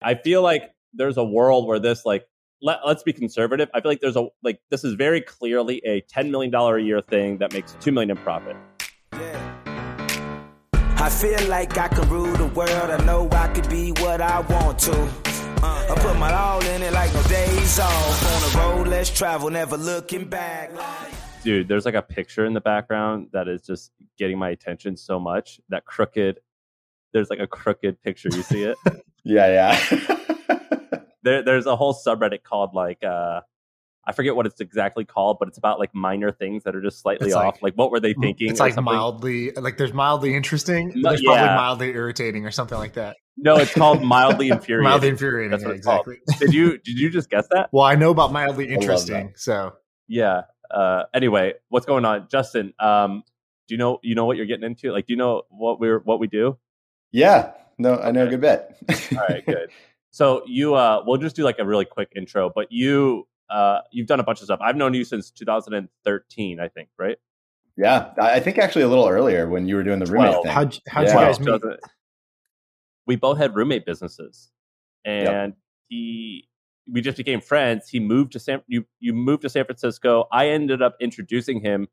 I feel like there's a world where this like let's be conservative. I feel like there's a like this is very clearly a $10 million a year thing that makes $2 million in profit. I feel like I can rule the world. I know I could be what I want to. I put my all in it like no days off. On the road, let's travel, never looking back. Dude, there's like a picture in the background that is just getting my attention so much. That crooked, there's like a crooked picture. You see it? Yeah. There's a whole subreddit called like, I forget what it's exactly called, but it's about like minor things that are just slightly off. Like what were they thinking? It's like mildly, like there's mildly interesting. There's probably mildly irritating or something like that. No, it's called mildly infuriating. Mildly infuriating. That's what exactly. Did you just guess that? Well, I know about mildly interesting. So yeah. Anyway, what's going on, Justin? Do you know what you're getting into? Like, do you know what we do? Yeah. No, I know a good bit. All right, good. So we'll just do like a really quick intro, but you've done a bunch of stuff. I've known you since 2013, I think, right? Yeah, I think actually a little earlier when you were doing the roommate thing. How'd you guys meet? We both had roommate businesses, and we just became friends. He moved to you moved to San Francisco. I ended up introducing him,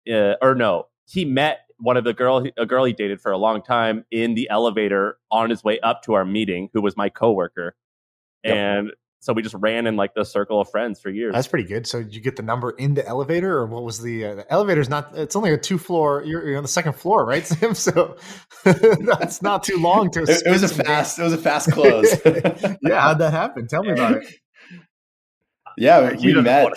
he met a girl he dated for a long time in the elevator on his way up to our meeting, who was my coworker, and so we just ran in like the circle of friends for years. That's pretty good. So did you get the number in the elevator, or what was the elevator's not? It's only a 2-floor. You're on the second floor, right, Sam? So that's not too long to. It was a fast close. Yeah, how'd that happen? Tell me about it. Yeah, we met.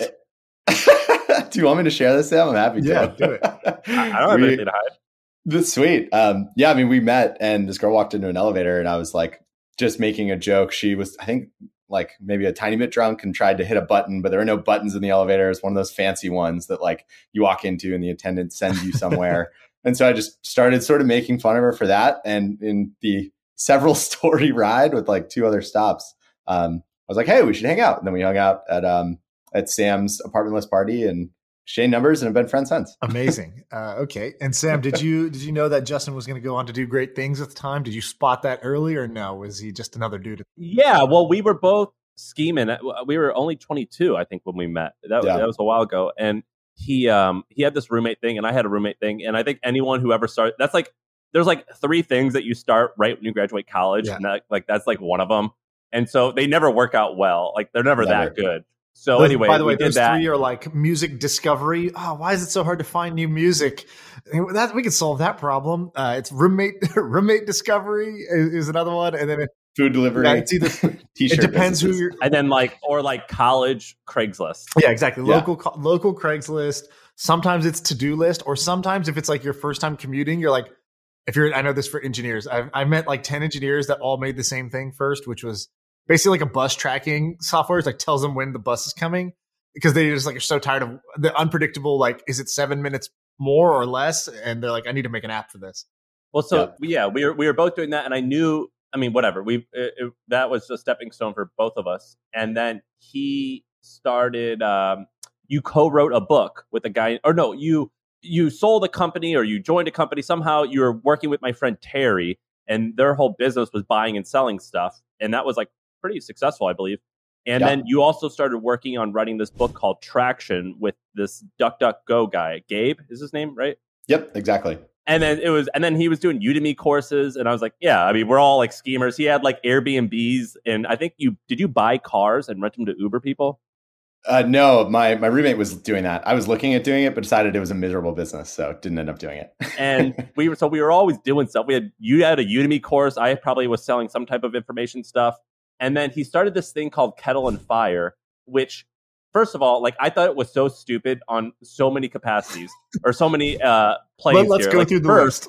Do you want me to share this, Sam? I'm happy to. Yeah, do it. I don't have anything to hide. That's sweet. Yeah, I mean, we met, and this girl walked into an elevator, and I was like, just making a joke. She was, I think, like maybe a tiny bit drunk and tried to hit a button, but there were no buttons in the elevator. It's one of those fancy ones that like you walk into and the attendant sends you somewhere. And so I just started sort of making fun of her for that. And in the several story ride with like 2 other stops, I was like, hey, we should hang out. And then we hung out at Sam's apartment list party and exchanged numbers and have been friends since. Amazing. Okay. And Sam, did you know that Justin was going to go on to do great things at the time? Did you spot that early, or no? Was he just another dude? Yeah. Well, we were both scheming. We were only 22, I think, when we met. That was a while ago. And he had this roommate thing, and I had a roommate thing. And I think anyone who ever started, that's like, there's like 3 things that you start right when you graduate college. Yeah. And that's like one of them. And so they never work out well. Like they're never that good. So anyway, by the way, those 3 are like music discovery. Oh, why is it so hard to find new music? That we can solve that problem. It's roommate discovery is another one, and then food delivery. Yeah, it's either it depends who you're, and then like college Craigslist. Yeah, exactly. Local Craigslist. Sometimes it's to-do list, or sometimes if it's like your first time commuting, you're like, I know this for engineers. I met like 10 engineers that all made the same thing first, which was basically like a bus tracking software. It's like tells them when the bus is coming, because they just like are so tired of the unpredictable, like, is it 7 minutes more or less? And they're like, I need to make an app for this. Well, so we were both doing that, and I knew, I mean, whatever, that was a stepping stone for both of us. And then he started, you co-wrote a book with a guy, or no, you sold a company, or you joined a company. Somehow you were working with my friend Terry, and their whole business was buying and selling stuff. And that was like pretty successful, I believe. And then you also started working on writing this book called Traction with this DuckDuckGo guy. Gabe is his name, right? Yep, exactly. And then he was doing Udemy courses, and I was like, yeah, I mean, we're all like schemers. He had like Airbnbs, and I think did you buy cars and rent them to Uber people? No, my roommate was doing that. I was looking at doing it, but decided it was a miserable business, so didn't end up doing it. And we were always doing stuff. You had a Udemy course. I probably was selling some type of information stuff. And then he started this thing called Kettle and Fire, which, first of all, like I thought it was so stupid on so many capacities or so many planes. Let's go through the list.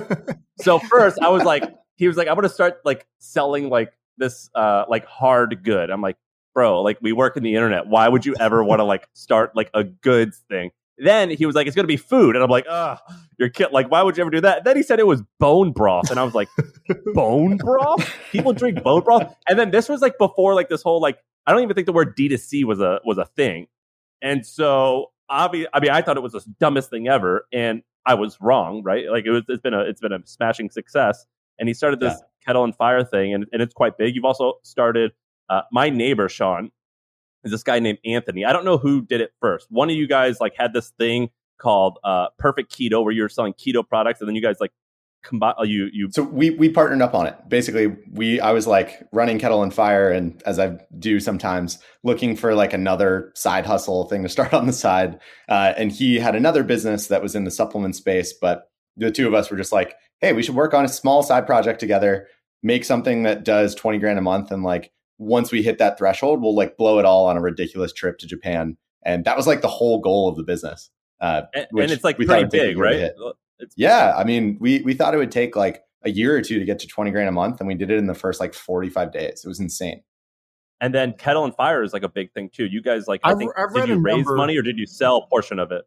So first, he was like, I'm going to start like selling like this like hard good. I'm like, bro, like we work in the internet. Why would you ever want to like start like a goods thing? Then he was like, it's going to be food. And I'm like, you're kidding. Like, why would you ever do that? Then he said it was bone broth. And I was like, bone broth? People drink bone broth? And then this was like before like this whole, like, I don't even think the word D2C was a thing. And so, I thought it was the dumbest thing ever. And I was wrong, right? Like it's been a smashing success. And he started this Kettle and Fire thing, and it's quite big. You've also started my neighbor, Sean, is this guy named Anthony. I don't know who did it first. One of you guys like had this thing called Perfect Keto where you were selling keto products, and then you guys like combine you. So we partnered up on it. Basically, I was like running Kettle and Fire, and as I do sometimes, looking for like another side hustle thing to start on the side. And he had another business that was in the supplement space, but the two of us were just like, hey, we should work on a small side project together, make something that does 20 grand a month, and like once we hit that threshold, we'll like blow it all on a ridiculous trip to Japan. And that was like the whole goal of the business. And it's like pretty big, right? Yeah. I mean, we thought it would take like a year or two to get to 20 grand a month. And we did it in the first like 45 days. It was insane. And then Kettle and Fire is like a big thing too. You guys like, did you raise money or did you sell a portion of it?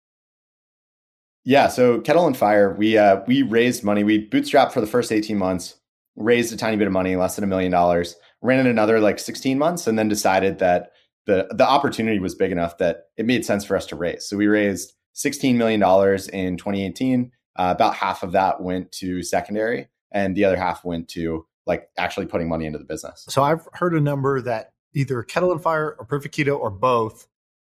Yeah. So Kettle and Fire, we raised money. We bootstrapped for the first 18 months, raised a tiny bit of money, less than $1 million, ran it another like 16 months, and then decided that the opportunity was big enough that it made sense for us to raise. So we raised $16 million in 2018. About half of that went to secondary, and the other half went to like actually putting money into the business. So I've heard a number that either Kettle and Fire or Perfect Keto or both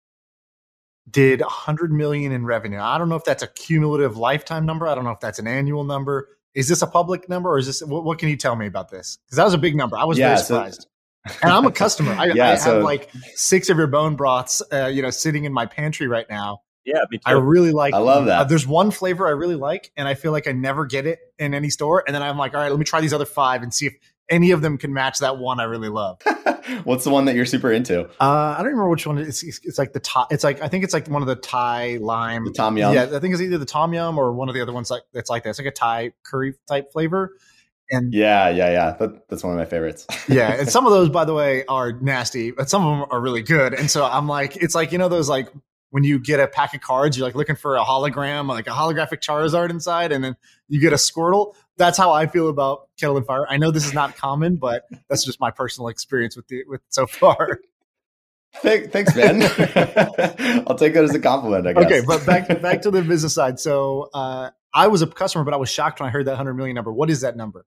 did 100 million in revenue. I don't know if that's a cumulative lifetime number. I don't know if that's an annual number. Is this a public number, or is this what can you tell me about this? Because that was a big number. I was very surprised. And I'm a customer. I have like 6 of your bone broths, sitting in my pantry right now. Yeah, me too. I love that. There's one flavor I really like, and I feel like I never get it in any store. And then I'm like, all right, let me try these other 5 and see if any of them can match that one I really love. What's the one that you're super into? I don't remember which one it is. It's like the Thai. It's like I think it's like one of the Thai lime. The Tom Yum. Yeah, I think it's either the Tom Yum or one of the other ones like it's like that. It's like a Thai curry type flavor. And yeah. That's one of my favorites. Yeah, and some of those, by the way, are nasty, but some of them are really good. And so I'm like, it's like those like when you get a pack of cards, you're like looking for a hologram, like a holographic Charizard inside, and then you get a Squirtle. That's how I feel about Kettle and Fire. I know this is not common, but that's just my personal experience with so far. Thanks, man. I'll take that as a compliment, I guess. Okay, but back to the business side. So I was a customer, but I was shocked when I heard that 100 million number. What is that number?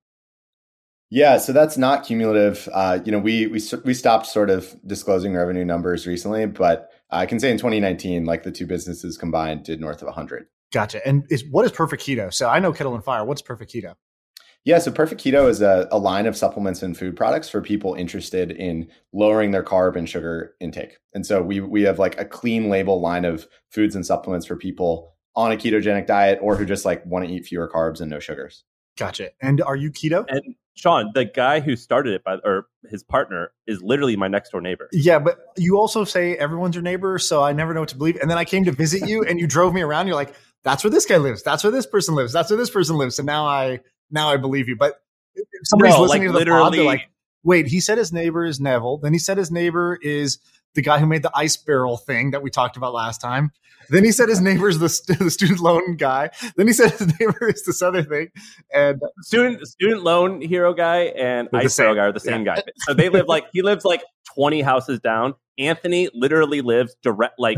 Yeah, so that's not cumulative. We stopped sort of disclosing revenue numbers recently, but I can say in 2019, like the two businesses combined did north of 100. Gotcha. And what is Perfect Keto? So I know Kettle and Fire. What's Perfect Keto? Yeah, so Perfect Keto is a line of supplements and food products for people interested in lowering their carb and sugar intake. And so we have like a clean label line of foods and supplements for people on a ketogenic diet or who just like want to eat fewer carbs and no sugars. Gotcha. And are you keto? And Sean, the guy who started it, or his partner, is literally my next door neighbor. Yeah, but you also say everyone's your neighbor, so I never know what to believe. And then I came to visit you, and you drove me around. You're like, "That's where this guy lives. That's where this person lives. That's where this person lives." And now I believe you. But if somebody's listening to the pod, they're like, "Wait, he said his neighbor is Neville. Then he said his neighbor is the guy who made the ice barrel thing that we talked about last time. Then he said his neighbor's the student loan guy. Then he said his neighbor is this other thing. And student loan hero guy and ice barrel guy are the same guy. So they live he lives like 20 houses down. Anthony literally lives direct like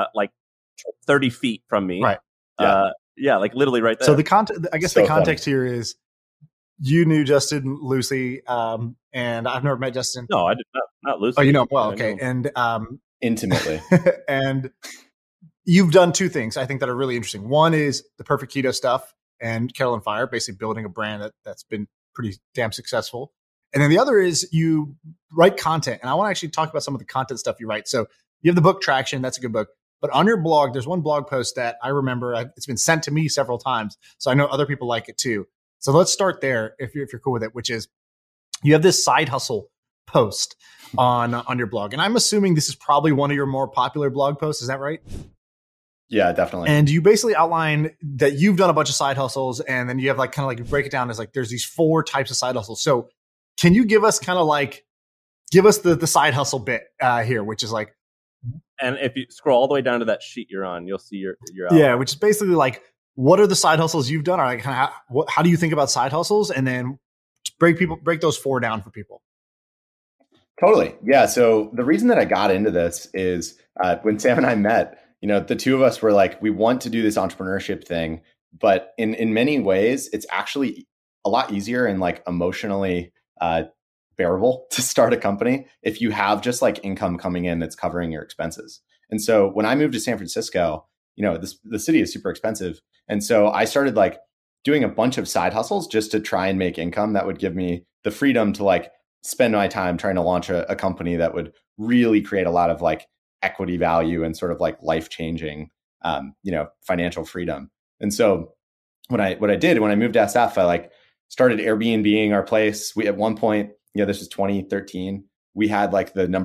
30 feet from me. Right. Yeah, like literally right there. So the context here is you knew Justin loosely, and I've never met Justin. No, I did not loosely. Oh, you know him well, okay. And intimately. And you've done two things I think that are really interesting. One is the Perfect Keto stuff and Kettle and Fire, basically building a brand that's been pretty damn successful. And then the other is you write content. And I want to actually talk about some of the content stuff you write. So you have the book Traction. That's a good book. But on your blog, there's one blog post that I remember. It's been sent to me several times. So I know other people like it too. So let's start there if you're cool with it, which is you have this side hustle post on your blog. And I'm assuming this is probably one of your more popular blog posts. Is that right? Yeah, definitely. And you basically outline that you've done a bunch of side hustles, and then you have like kind of like break it down as like there's these 4 types of side hustles. So can you give us the side hustle bit here, which is like, and if you scroll all the way down to that sheet you're on, you'll see your yeah, which is basically like what are the side hustles you've done, or like how do you think about side hustles, and then break those 4 down for people. Totally, yeah. So the reason that I got into this is when Sam and I met. The two of us were like, we want to do this entrepreneurship thing, but in many ways, it's actually a lot easier and like emotionally bearable to start a company if you have just like income coming in that's covering your expenses. And so when I moved to San Francisco, the city is super expensive. And so I started like doing a bunch of side hustles just to try and make income that would give me the freedom to like spend my time trying to launch a company that would really create a lot of like equity value and sort of like life-changing, financial freedom. And so what I did when I moved to SF, I like started Airbnb-ing our place. We at one point, this was 2013. We had like the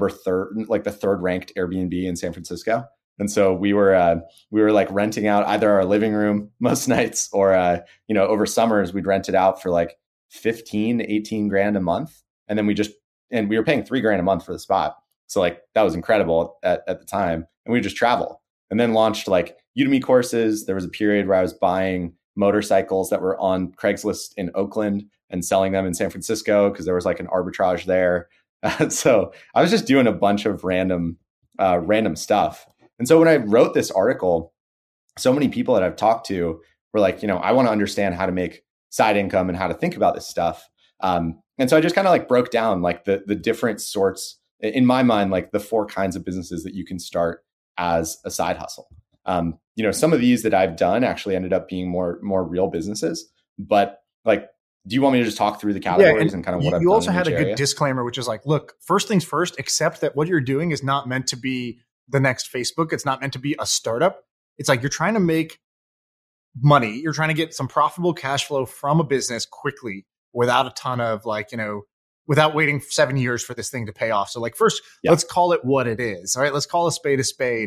third ranked Airbnb in San Francisco. And so we were like renting out either our living room most nights or, over summers, we'd rent it out for like 15, 18 grand a month. And then we were paying $3,000 a month for the spot. So like that was incredible at the time. And we would just travel and then launched like Udemy courses. There was a period where I was buying motorcycles that were on Craigslist in Oakland and selling them in San Francisco because there was like an arbitrage there. So I was just doing a bunch of random stuff. And so when I wrote this article, so many people that I've talked to were like, I want to understand how to make side income and how to think about this stuff. And so I just kind of like broke down like the different sorts, in my mind, like the 4 kinds of businesses that you can start as a side hustle. Some of these that I've done actually ended up being more real businesses, but like, do you want me to just talk through the categories and kind of what I've done? You also had a area? good disclaimer, which is like, look, first things first, accept that what you're doing is not meant to be the next Facebook. It's not meant to be a startup. It's like you're trying to make money. You're trying to get some profitable cash flow from a business quickly without a ton of like, without waiting 7 years for this thing to pay off. So like first, let's call it what it is. All right. Let's call a spade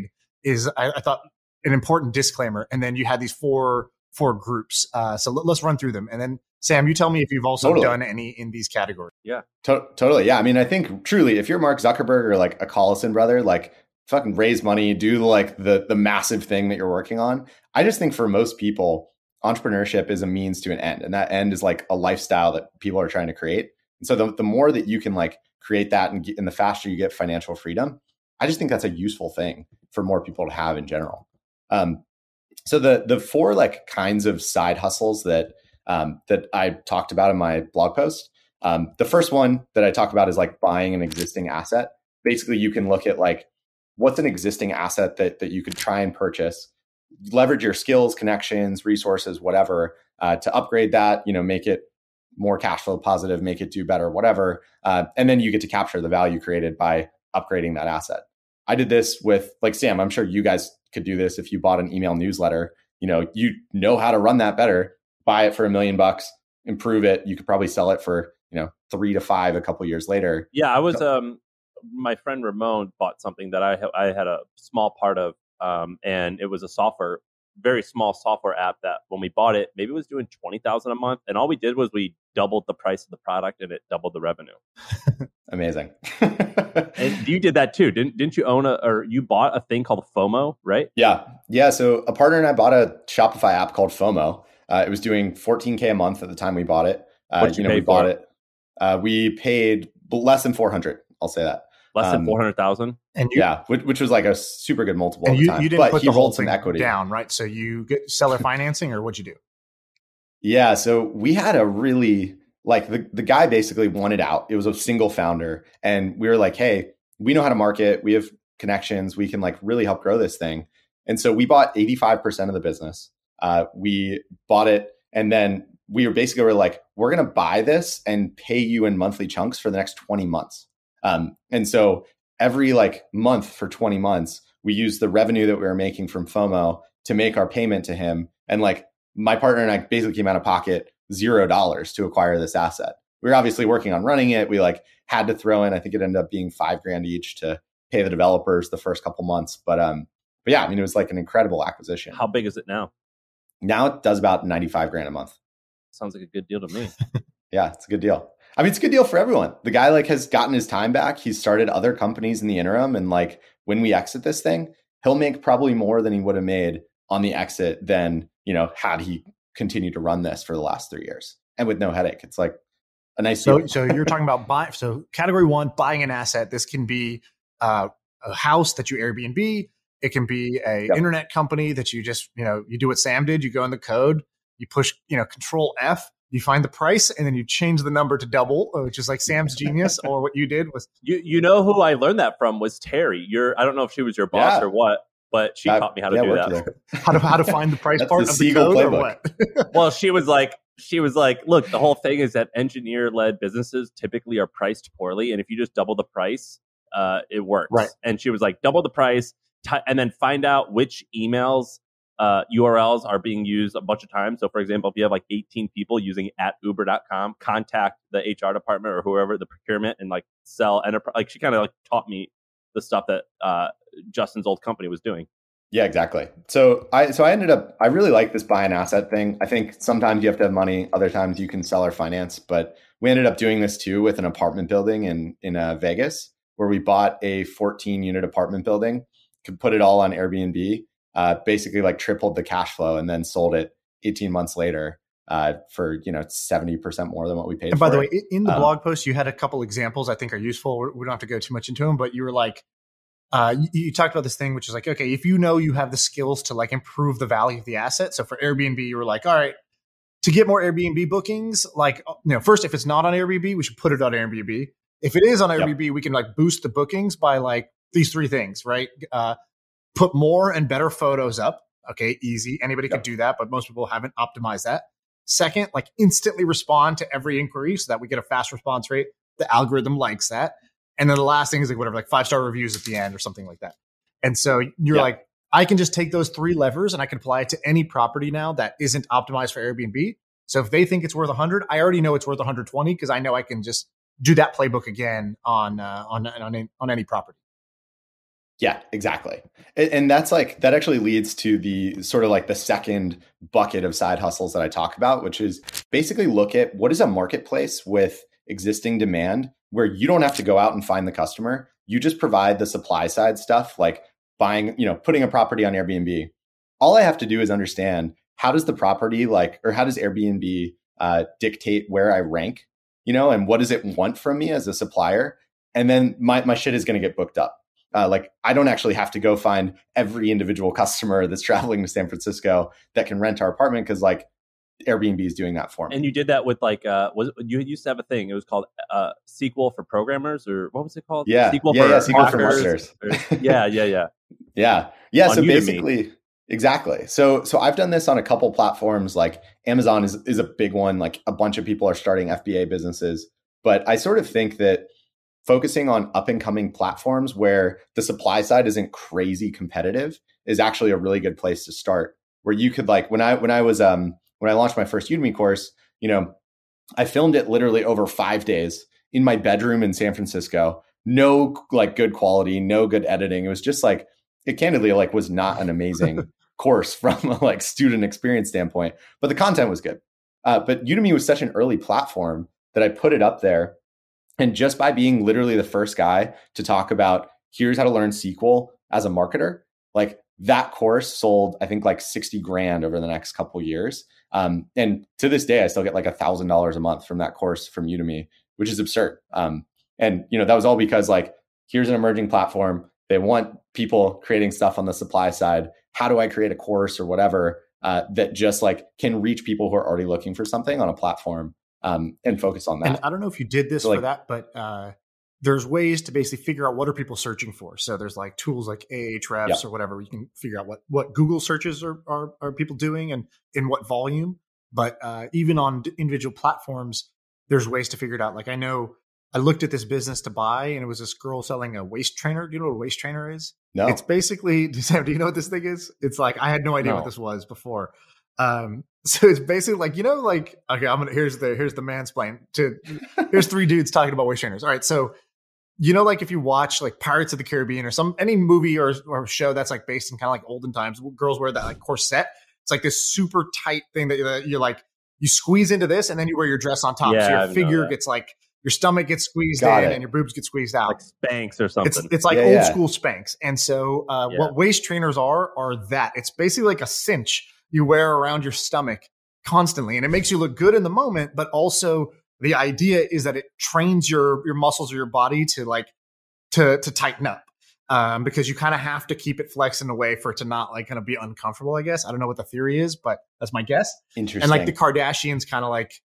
is I thought an important disclaimer. And then you had these four groups. So let's run through them. And then Sam, you tell me if you've also done any in these categories. Yeah, totally. Yeah. I mean, I think truly, if you're Mark Zuckerberg or like a Collison brother, like fucking raise money, do like the massive thing that you're working on. I just think for most people, entrepreneurship is a means to an end. And that end is like a lifestyle that people are trying to create. And so the more that you can like create that and the faster you get financial freedom, I just think that's a useful thing for more people to have in general. So the 4 like kinds of side hustles that I talked about in my blog post. The first one that I talk about is like buying an existing asset. Basically, you can look at like what's an existing asset that you could try and purchase, leverage your skills, connections, resources, whatever, to upgrade that, make it more cash flow positive, make it do better, whatever. And then you get to capture the value created by upgrading that asset. I did this with like Sam, I'm sure you guys could do this if you bought an email newsletter. You know how to run that better. Buy it for $1 million, improve it. You could probably sell it for 3 to 5 a couple years later. Yeah, I was my friend Ramon bought something that I had a small part of, and it was a very small software app that when we bought it, maybe it was doing $20,000 a month, and all we did was we doubled the price of the product and it doubled the revenue. Amazing. And you did that too, didn't you own or you bought a thing called FOMO, right? Yeah. So a partner and I bought a Shopify app called FOMO. It was doing $14K a month at the time we bought it. We bought it. We paid less than 400. I'll say that. Less than 400,000. And which was like a super good multiple at the time. You didn't put the whole thing equity down, right? So you get seller financing, or what'd you do? Yeah, so we had a really like the guy basically wanted out. It was a single founder, and we were like, hey, we know how to market. We have connections. We can like really help grow this thing. And so we bought 85% of the business. We bought it, and then we were like, we're going to buy this and pay you in monthly chunks for the next 20 months. And so every like month for 20 months, we used the revenue that we were making from FOMO to make our payment to him. And like my partner and I basically came out of pocket $0 to acquire this asset. We were obviously working on running it. We like had to throw in, I think it ended up being $5,000 each to pay the developers the first couple months. But yeah, I mean, it was like an incredible acquisition. How big is it now? Now it does about $95,000 a month. Sounds like a good deal to me. Yeah, it's a good deal. I mean, it's a good deal for everyone. The guy like has gotten his time back. He's started other companies in the interim. And like when we exit this thing, he'll make probably more than he would have made on the exit than, had he continued to run this for the last 3 years and with no headache. It's like a nice deal. So you're talking about so category 1, buying an asset. This can be a house that you Airbnb. It can be a internet company that you just, you do what Sam did. You go in the code, you push, Control F. You find the price and then you change the number to double, which is like Sam's genius. Or what you did was you know who I learned that from was Terry. I don't know if she was your boss or what, but she taught me how to do that. How to find the price part of the code playbook. Or what? Well, she was like, look, the whole thing is that engineer-led businesses typically are priced poorly, and if you just double the price, it works. Right. And she was like, double the price, and then find out which emails URLs are being used a bunch of times. So, for example, if you have like 18 people using @uber.com, contact the HR department or whoever, the procurement, and like sell enterprise. Like she kind of like taught me the stuff that Justin's old company was doing. Yeah, exactly. So I really like this buy an asset thing. I think sometimes you have to have money, other times you can sell or finance. But we ended up doing this too with an apartment building in Vegas, where we bought a 14-unit apartment building, could put it all on Airbnb. Basically like tripled the cash flow and then sold it 18 months later for 70% more than what we paid. And by for the way, it. in the blog post, you had a couple examples I think are useful. We don't have to go too much into them, but you were like, you talked about this thing, which is like, okay, if you know you have the skills to like improve the value of the asset. So for Airbnb, you were like, all right, to get more Airbnb bookings, like, first, if it's not on Airbnb, we should put it on Airbnb. If it is on Airbnb, we can like boost the bookings by like these three things, right? Put more and better photos up. Okay, easy. Anybody could do that, but most people haven't optimized that. Second, like instantly respond to every inquiry so that we get a fast response rate. The algorithm likes that. And then the last thing is like whatever, like 5-star reviews at the end or something like that. And so you're like, I can just take those three levers and I can apply it to any property now that isn't optimized for Airbnb. So if they think it's worth 100, I already know it's worth 120 because I know I can just do that playbook again on any property. Yeah, exactly. And that's like, that actually leads to the sort of like the second bucket of side hustles that I talk about, which is basically look at what is a marketplace with existing demand where you don't have to go out and find the customer. You just provide the supply side stuff, like buying, putting a property on Airbnb. All I have to do is understand how does the property or how does Airbnb dictate where I rank, and what does it want from me as a supplier? And then my shit is going to get booked up. I don't actually have to go find every individual customer that's traveling to San Francisco that can rent our apartment because like Airbnb is doing that for me. And you did that with you used to have a thing. It was called SQL for programmers, or what was it called? Yeah, SQL for marketers. Yeah. So basically, exactly. So I've done this on a couple platforms. Like Amazon is a big one. Like a bunch of people are starting FBA businesses, but I sort of think that focusing on up and coming platforms where the supply side isn't crazy competitive is actually a really good place to start. Where you could like when I launched my first Udemy course, I filmed it literally over 5 days in my bedroom in San Francisco. No like good quality, no good editing. It was just like it candidly like was not an amazing course from a like student experience standpoint, but the content was good. But Udemy was such an early platform that I put it up there. And just by being literally the first guy to talk about here's how to learn SQL as a marketer, like that course sold, I think like 60 grand over the next couple of years. And to this day, I still get like $1,000 a month from that course from Udemy, which is absurd. And that was all because like, here's an emerging platform. They want people creating stuff on the supply side. How do I create a course or whatever that just like can reach people who are already looking for something on a platform? And focus on that. And I don't know if you did this for that, but there's ways to basically figure out what are people searching for. So there's like tools like Ahrefs or whatever. You can figure out what Google searches are people doing and in what volume. But even on individual platforms, there's ways to figure it out. Like I know I looked at this business to buy and it was this girl selling a waist trainer. Do you know what a waist trainer is? No. It's basically, Sam, do you know what this thing is? It's like, I had no idea what this was before. So it's basically like, okay, here's the mansplain here's three dudes talking about waist trainers. All right. So, like if you watch like Pirates of the Caribbean or any movie or show that's like based in kind of like olden times, girls wear that like corset. It's like this super tight thing that you're like, you squeeze into this and then you wear your dress on top. Yeah, so your figure gets like, your stomach gets squeezed and your boobs get squeezed out. Like Spanx or something. It's like old school Spanx. And so what waist trainers are that. It's basically like a cinch you wear around your stomach constantly. And it makes you look good in the moment, but also the idea is that it trains your muscles or your body to like, to tighten up. Because you kind of have to keep it flexed in a way for it to not like kind of be uncomfortable, I guess. I don't know what the theory is, but that's my guess. Interesting. And like the Kardashians kind of like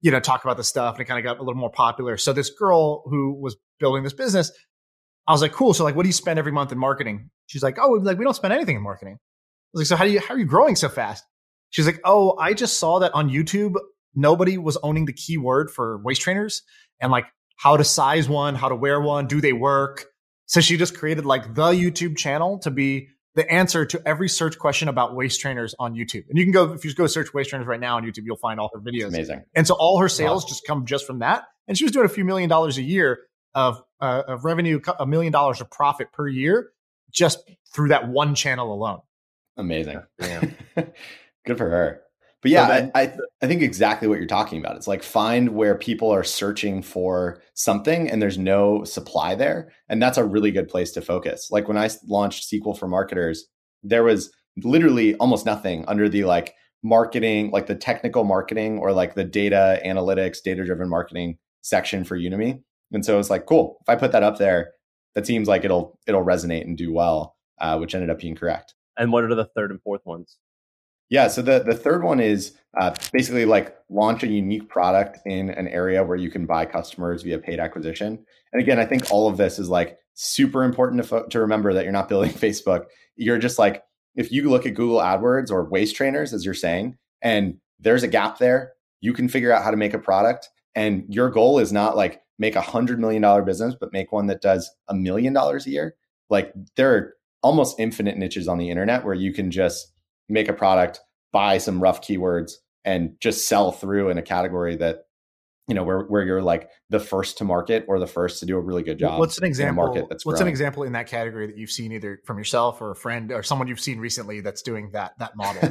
talk about the stuff, and it kind of got a little more popular. So this girl who was building this business, I was like, cool. So like, what do you spend every month in marketing? She's like, oh, like we don't spend anything in marketing. I was like, so how are you growing so fast? She's like, oh, I just saw that on YouTube, nobody was owning the keyword for waist trainers and like how to size one, how to wear one, do they work? So she just created like the YouTube channel to be the answer to every search question about waist trainers on YouTube. And you can go, if you go search waist trainers right now on YouTube, you'll find all her videos. It's amazing. And so all her sales just come just from that. And she was doing a few $1 million a year of revenue, $1 million of profit per year, just through that one channel alone. Amazing. Yeah. Good for her. But yeah, I think exactly what you're talking about. It's like find where people are searching for something and there's no supply there. And that's a really good place to focus. Like when I launched SQL for Marketers, there was literally almost nothing under the like marketing, like the technical marketing or like the data analytics, data-driven marketing section for Udemy. And so it's like, cool, if I put that up there, that seems like it'll resonate and do well, which ended up being correct. And what are the third and fourth ones? Yeah. So the third one is basically like launch a unique product in an area where you can buy customers via paid acquisition. And again, I think all of this is like super important to remember that you're not building Facebook. You're just like, if you look at Google AdWords or waist trainers, as you're saying, and there's a gap there, you can figure out how to make a product. And your goal is not like make $100 million business, but make one that does $1 million a year. Like there are almost infinite niches on the internet where you can just make a product, buy some rough keywords, and just sell through in a category that, where you're like the first to market or the first to do a really good job. What's an example? In a market that's what's growing. An example in that category that you've seen either from yourself or a friend or someone you've seen recently that's doing that model?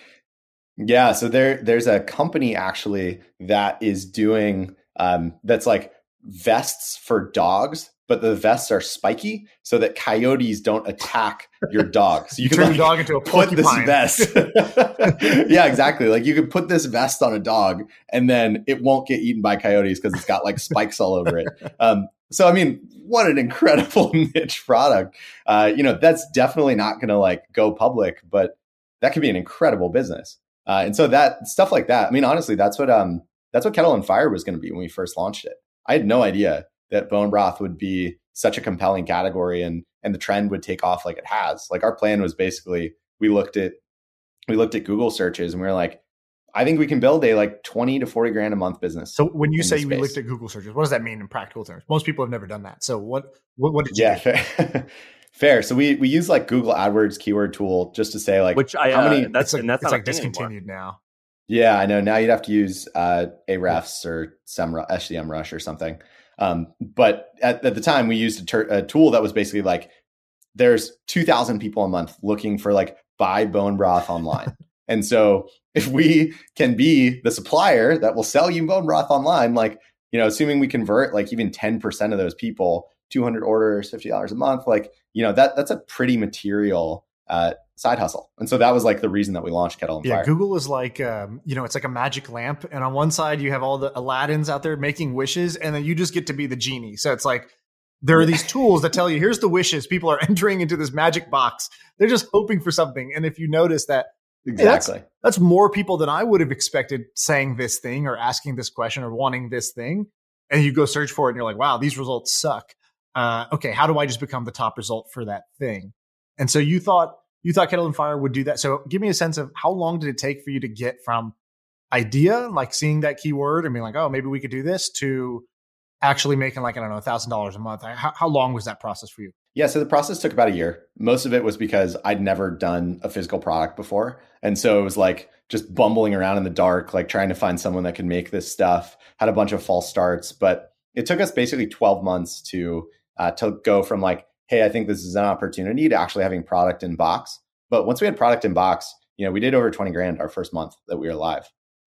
Yeah, so there's a company actually that is doing that's like vests for dogs, but the vests are spiky so that coyotes don't attack your dog. So you can turn like your dog into a put this porcupine. vest. Yeah, exactly. Like you could put this vest on a dog and then it won't get eaten by coyotes because it's got like spikes all over it. So, I mean, what an incredible niche product. That's definitely not going to like go public, but that could be an incredible business. And so that stuff like that, I mean, honestly, that's what Kettle and Fire was going to be when we first launched it. I had no idea that bone broth would be such a compelling category and the trend would take off like it has. Like our plan was basically we looked at Google searches and we were like, I think we can build a like 20 to 40 grand a month business. So when you say we looked at Google searches, what does that mean in practical terms? Most people have never done that. So what did you do? Fair. So we use like Google AdWords keyword tool just to say like which how many that's like discontinued now. Yeah, I know. Now you'd have to use Ahrefs or SEMrush or something. But at the time, we used a tool that was basically like, there's 2,000 people a month looking for like buy bone broth online. And so if we can be the supplier that will sell you bone broth online, like, assuming we convert like even 10% of those people, 200 orders, $50 a month, like, that's a pretty material side hustle. And so that was like the reason that we launched Kettle and Fire. Yeah, Google is like, it's like a magic lamp. And on one side, you have all the Aladdins out there making wishes, and then you just get to be the genie. So it's like, there are these tools that tell you, here's the wishes. People are entering into this magic box. They're just hoping for something. And if you notice that, exactly, hey, that's more people than I would have expected saying this thing or asking this question or wanting this thing. And you go search for it and you're like, wow, these results suck. Okay, how do I just become the top result for that thing? And so you thought Kettle and Fire would do that. So give me a sense of how long did it take for you to get from idea, like seeing that keyword and being like, oh, maybe we could do this, to actually making like, I don't know, $1,000 a month. How long was that process for you? Yeah, so the process took about a year. Most of it was because I'd never done a physical product before. And so it was like just bumbling around in the dark, like trying to find someone that could make this stuff, had a bunch of false starts. But it took us basically 12 months to go from like, hey, I think this is an opportunity, to actually having product in box. But once we had product in box, we did over 20 grand our first month that we were live.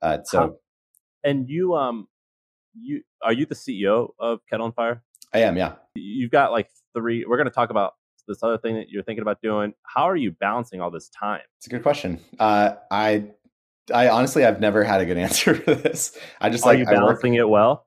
And you are you the CEO of Kettle and Fire? I am, yeah. You've got like 3. We're going to talk about this other thing that you're thinking about doing. How are you balancing all this time? It's a good question. I honestly, I've never had a good answer for this. I just are you balancing it well?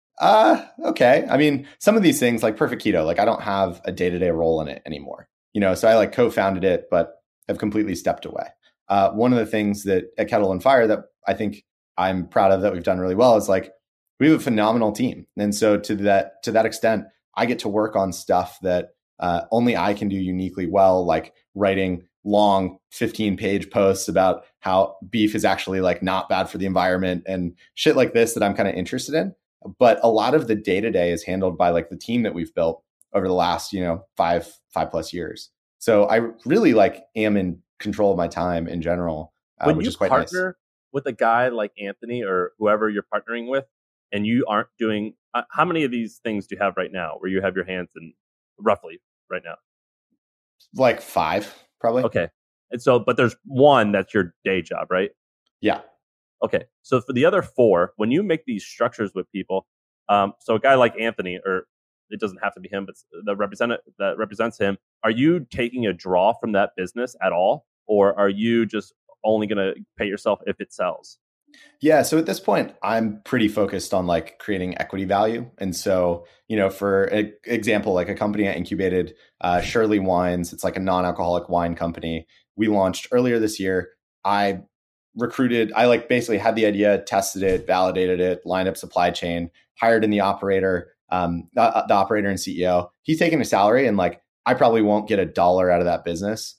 Okay. I mean, some of these things like Perfect Keto, like I don't have a day-to-day role in it anymore. So I like co-founded it, but have completely stepped away. One of the things that at Kettle and Fire that I think I'm proud of that we've done really well is like we have a phenomenal team. And so to that extent, I get to work on stuff that only I can do uniquely well, like writing long 15-page posts about how beef is actually like not bad for the environment and shit like this that I'm kind of interested in. But a lot of the day-to-day is handled by like the team that we've built over the last, 5+ years. So I really like am in control of my time in general, which is quite nice. When you partner with a guy like Anthony or whoever you're partnering with, and you aren't doing, how many of these things do you have right now where you have your hands in roughly right now? Like 5, probably. Okay. And so, but there's one that's your day job, right? Yeah. Okay. So for the other 4, when you make these structures with people, so a guy like Anthony, or it doesn't have to be him, but that represents him, are you taking a draw from that business at all? Or are you just only going to pay yourself if it sells? Yeah. So at this point, I'm pretty focused on like creating equity value. And so, for example, like a company I incubated, Shirley Wines, it's like a non-alcoholic wine company. We launched earlier this year. I like basically had the idea, tested it, validated it, lined up supply chain, hired in the operator, the operator and CEO. He's taking a salary, and like, I probably won't get $1 out of that business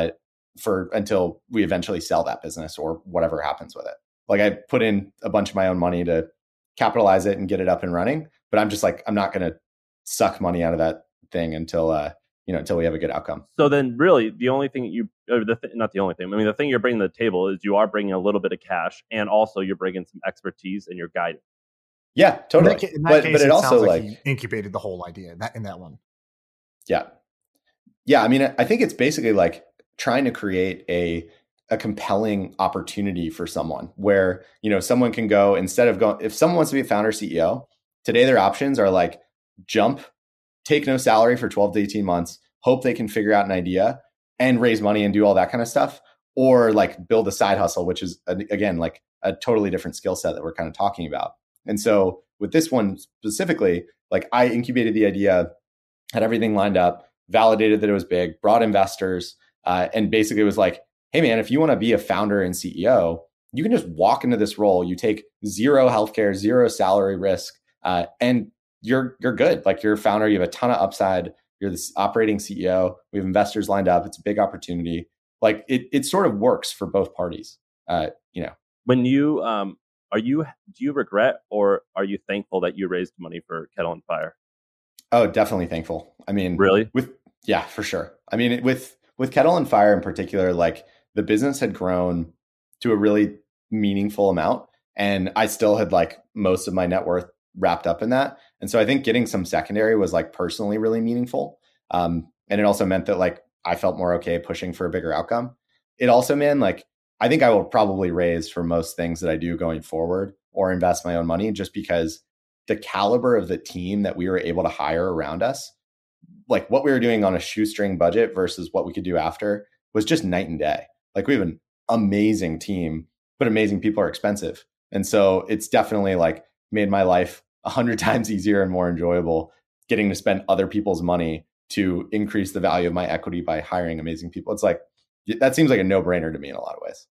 until we eventually sell that business or whatever happens with it. Like I put in a bunch of my own money to capitalize it and get it up and running, but I'm just like, I'm not going to suck money out of that thing until we have a good outcome. So then really the only thing not the only thing, I mean, the thing you're bringing to the table is you are bringing a little bit of cash, and also you're bringing some expertise and your guidance. Yeah, totally. But it also like you incubated the whole idea in that one. Yeah. Yeah. I mean, I think it's basically like trying to create a compelling opportunity for someone where, someone can go, instead of going, if someone wants to be a founder CEO today, their options are like jump, take no salary for 12 to 18 months, hope they can figure out an idea and raise money and do all that kind of stuff, or like build a side hustle, which is again, like a totally different skill set that we're kind of talking about. And so with this one specifically, like I incubated the idea, had everything lined up, validated that it was big, brought investors, and basically was like, hey man, if you want to be a founder and CEO, you can just walk into this role. You take 0 healthcare, 0 salary risk, and you're good. Like you're a founder, you have a ton of upside. You're this operating CEO. We have investors lined up. It's a big opportunity. Like it sort of works for both parties. When you do you regret, or are you thankful that you raised money for Kettle and Fire? Oh, definitely thankful. I mean, really? Yeah, for sure. I mean, with Kettle and Fire in particular, like the business had grown to a really meaningful amount, and I still had like most of my net worth wrapped up in that. And so I think getting some secondary was like personally really meaningful. And it also meant that like I felt more okay pushing for a bigger outcome. It also meant like I think I will probably raise for most things that I do going forward or invest my own money, just because the caliber of the team that we were able to hire around us, like what we were doing on a shoestring budget versus what we could do after, was just night and day. Like we have an amazing team, but amazing people are expensive. And so it's definitely like made my life 100 times easier and more enjoyable getting to spend other people's money to increase the value of my equity by hiring amazing people. It's like, that seems like a no-brainer to me in a lot of ways.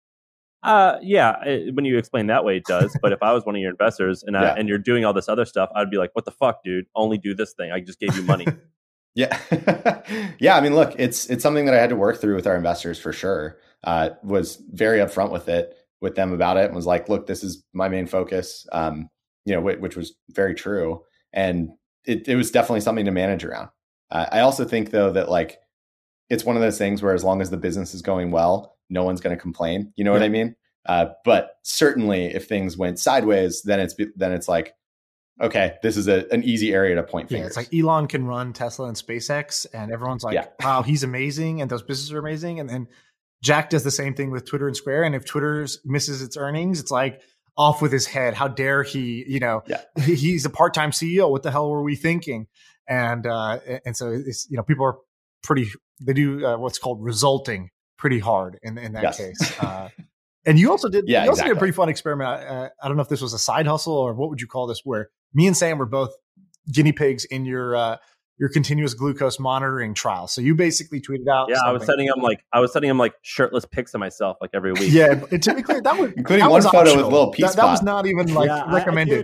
When you explain that way, it does. But if I was one of your investors and you're doing all this other stuff, I'd be like, what the fuck, dude? Only do this thing. I just gave you money. Yeah. Yeah. I mean, look, it's something that I had to work through with our investors for sure. Was very upfront with them about it, and was like, look, this is my main focus, which was very true. And it was definitely something to manage around. I also think though, that like, it's one of those things where as long as the business is going well, no one's going to complain. You know what I mean? But certainly if things went sideways, then it's like, okay, this is an easy area to point fingers. Yeah, it's like Elon can run Tesla and SpaceX, and everyone's like, wow, he's amazing, and those businesses are amazing. And then Jack does the same thing with Twitter and Square. And if Twitter misses its earnings, it's like, off with his head. How dare he, he's a part-time CEO. What the hell were we thinking? And so it's, people are they do what's called resulting pretty hard in that case. And you also did, did a pretty fun experiment. I don't know if this was a side hustle or what would you call this, where me and Sam were both guinea pigs in your your continuous glucose monitoring trial. So you basically tweeted out. Yeah, I was sending him like shirtless pics of myself like every week. Yeah, and typically that was including that one was photo optional. with little pee spot. That was not even like recommended.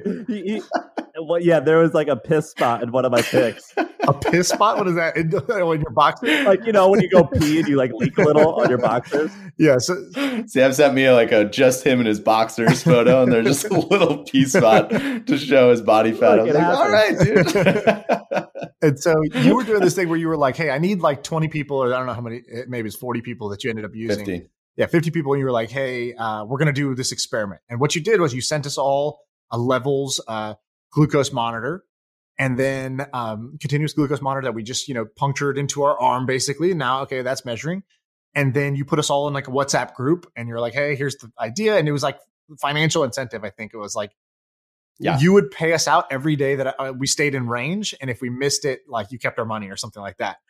Well, yeah, there was like a piss spot in one of my pics. A piss spot? What is that? In your boxers? Like, when you go pee and you like leak a little on your boxers. Yeah. So Sam sent me a just him in his boxers photo, and there's just a little pee spot to show his body fat. Look, I was like, all right, dude. And so you were doing this thing where you were like, hey, I need like 20 people, or I don't know how many, maybe it's 40 people that you ended up using. 50. Yeah, 50 people. And you were like, hey, we're going to do this experiment. And what you did was you sent us all a levels glucose monitor, and then continuous glucose monitor that we just, punctured into our arm basically. Now, okay, that's measuring. And then you put us all in like a WhatsApp group, and you're like, hey, here's the idea. And it was like financial incentive. I think it was like, you would pay us out every day that we stayed in range. And if we missed it, like you kept our money or something like that.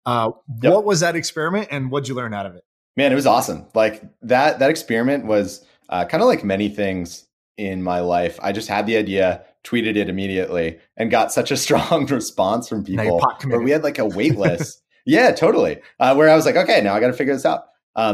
What was that experiment, and what'd you learn out of it? Man, it was awesome. Like that experiment was kind of like many things in my life. I just had the idea, tweeted it immediately, and got such a strong response from people where we had like a wait list. Yeah, totally. Where I was like, okay, now I got to figure this out.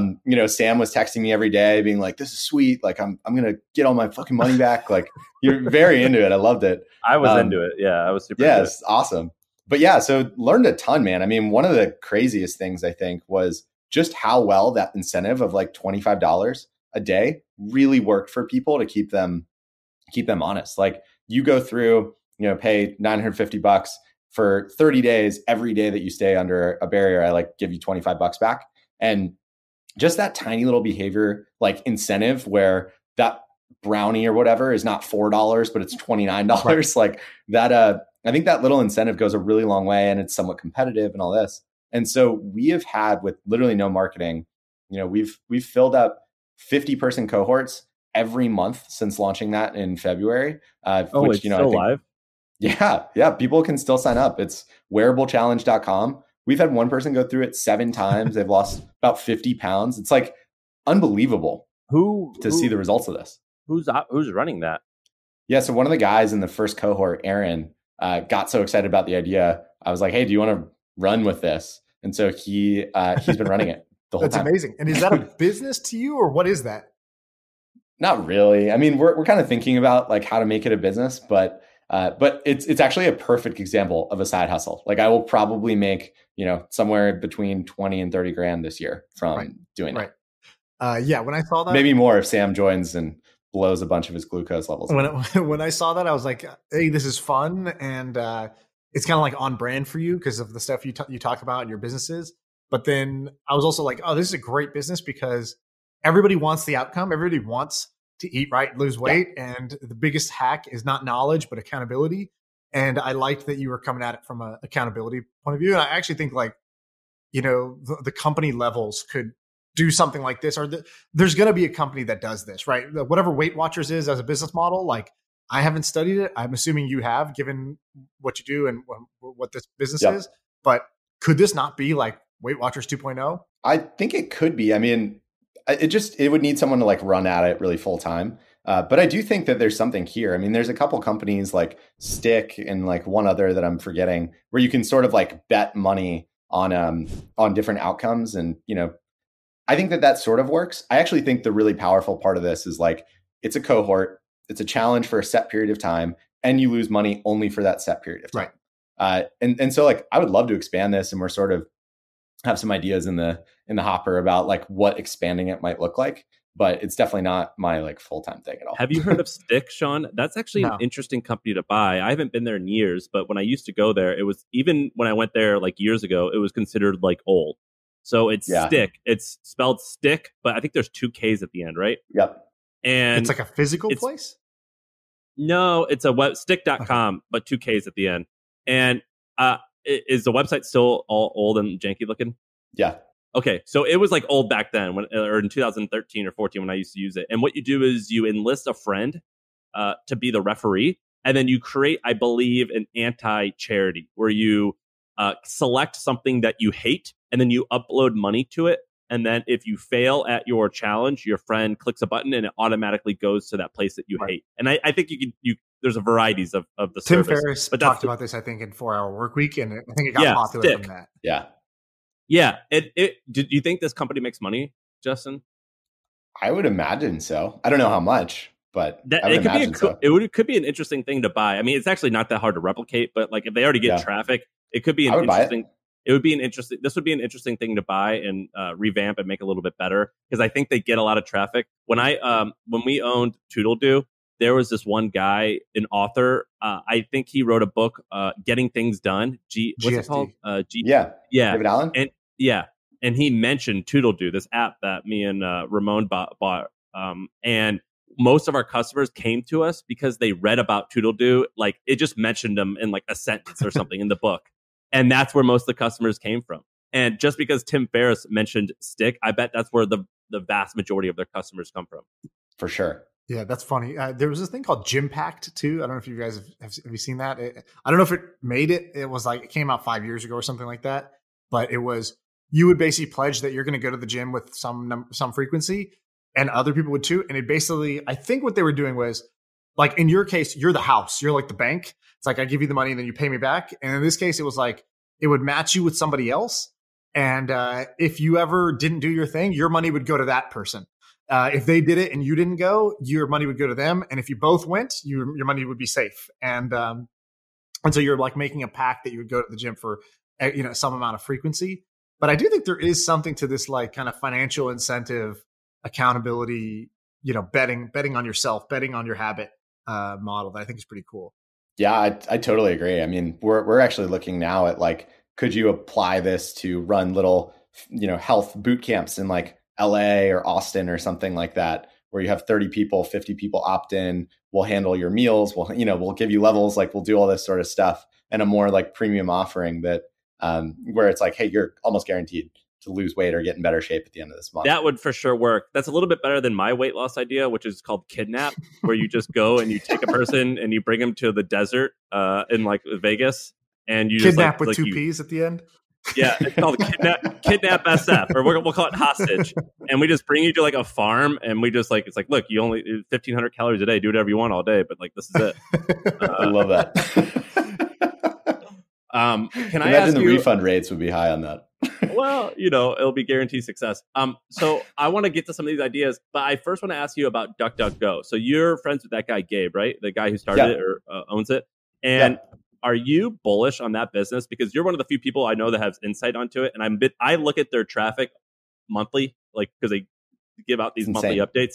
Sam was texting me every day being like, this is sweet. Like I'm going to get all my fucking money back. Like you're very into it. I loved it. I was into it. Yeah. I was super into it. It's awesome. But yeah, so learned a ton, man. I mean, one of the craziest things I think was just how well that incentive of like $25 a day really worked for people to keep them honest. Like you go through, pay $950 for 30 days, every day that you stay under a barrier, I like give you $25 back. And just that tiny little behavior, like incentive where that brownie or whatever is not $4, but it's $29. Right. Like that, I think that little incentive goes a really long way, and it's somewhat competitive and all this. And so we have had, with literally no marketing, we've filled up 50-person cohorts every month since launching that in February. Which, it's still live? Yeah. People can still sign up. It's wearablechallenge.com. We've had one person go through it 7 times. They've lost about 50 pounds. It's like unbelievable to see the results of this. Who's running that? Yeah. So one of the guys in the first cohort, Aaron, got so excited about the idea. I was like, hey, do you want to run with this? And so he's been running it the whole time. That's amazing. And is that a business to you, or what is that? Not really. I mean, we're kind of thinking about like how to make it a business, but it's actually a perfect example of a side hustle. Like I will probably make, somewhere between 20 and 30 grand this year from doing it. When I saw that, maybe more if Sam joins and blows a bunch of his glucose levels. When I saw that, I was like, hey, this is fun. And it's kind of like on brand for you because of the stuff you talk about in your businesses. But then I was also like, oh, this is a great business because everybody wants the outcome. Everybody wants to eat right, lose weight. Yeah. And the biggest hack is not knowledge, but accountability. And I liked that you were coming at it from an accountability point of view. And I actually think like, the company levels could do something like this, or there's going to be a company that does this, right? Whatever Weight Watchers is as a business model, like I haven't studied it. I'm assuming you have, given what you do and what this business is. But could this not be like Weight Watchers 2.0? I think it could be. I mean, it would need someone to like run at it really full time. But I do think that there's something here. I mean, there's a couple companies like Stick and like one other that I'm forgetting where you can sort of like bet money on different outcomes. And, I think that sort of works. I actually think the really powerful part of this is like, it's a cohort, it's a challenge for a set period of time, and you lose money only for that set period of time. Right. And so like, I would love to expand this, and we're sort of have some ideas in the hopper about like what expanding it might look like, but it's definitely not my like full-time thing at all. Have you heard of Stick, Sean? That's actually an interesting company to buy. I haven't been there in years, but when I used to go there, it was, even when I went there like years ago, it was considered like old. So it's Stick. It's spelled Stick, but I think there's 2 Ks at the end, right? Yep. And it's like a physical place? No, it's a stick.com, but 2 Ks at the end. And is the website still all old and janky looking? Yeah. Okay, so it was like old back then, or in 2013 or 14 when I used to use it. And what you do is you enlist a friend to be the referee, and then you create, I believe, an anti-charity where you select something that you hate, and then you upload money to it. And then if you fail at your challenge, your friend clicks a button and it automatically goes to that place that you hate. And I think you there's a varieties of the Tim service. Ferriss But talked about this, I think, in 4 Hour Workweek, and I think it got popular Stick. from that. Yeah. Yeah. Do you think this company makes money, Justin? I would imagine so. I don't know how much, but I would imagine so. It could be an interesting thing to buy. I mean, it's actually not that hard to replicate, but like if they already get traffic, it could be an interesting. It would be this would be an interesting thing to buy and revamp and make a little bit better, because I think they get a lot of traffic. When we owned ToodleDo, there was this one guy, an author. I think he wrote a book, Getting Things Done. What's it called? David Allen. And he mentioned ToodleDo, this app that me and Ramon bought. And most of our customers came to us because they read about ToodleDo. Like it just mentioned them in like a sentence or something in the book. And that's where most of the customers came from. And just because Tim Ferriss mentioned Stick, I bet that's where the vast majority of their customers come from. For sure. Yeah, that's funny. There was this thing called Gympact too. I don't know if you guys have you seen that. I don't know if it made it. It was like, it came out 5 years ago or something like that. But it was, you would basically pledge that you're going to go to the gym with some frequency, and other people would too. And it basically, I think what they were doing was, like in your case, you're the house, you're like the bank. It's like, I give you the money and then you pay me back. And in this case, it was like, it would match you with somebody else. And if you ever didn't do your thing, your money would go to that person. If they did it and you didn't go, your money would go to them. And if you both went, your money would be safe. And so you're like making a pact that you would go to the gym for, some amount of frequency. But I do think there is something to this like kind of financial incentive, accountability, betting on yourself, betting on your habit model that I think is pretty cool. Yeah, I totally agree. I mean, we're actually looking now at like, could you apply this to run little, health boot camps in like LA or Austin or something like that, where you have 30 people, 50 people opt in, we'll handle your meals, we'll give you levels, like we'll do all this sort of stuff, and a more like premium offering that where it's like, hey, you're almost guaranteed to lose weight or get in better shape at the end of this month. That would for sure work. That's a little bit better than my weight loss idea, which is called Kidnap, where you just go and you take a person and you bring them to the desert in like Vegas, and you kidnap just, with two P's at the end. Yeah, it's called Kidnap SF, or we'll call it hostage. And we just bring you to like a farm, and we just like, it's like, look, you only 1,500 calories a day, do whatever you want all day, but like this is it. I love that. Can I imagine ask the you, refund rates would be high on that? Well, it'll be guaranteed success. So I want to get to some of these ideas, but I first want to ask you about DuckDuckGo. So you're friends with that guy, Gabe, right? The guy who started it or owns it. And are you bullish on that business? Because you're one of the few people I know that has insight onto it. And I look at their traffic monthly, like, because they give out these monthly updates.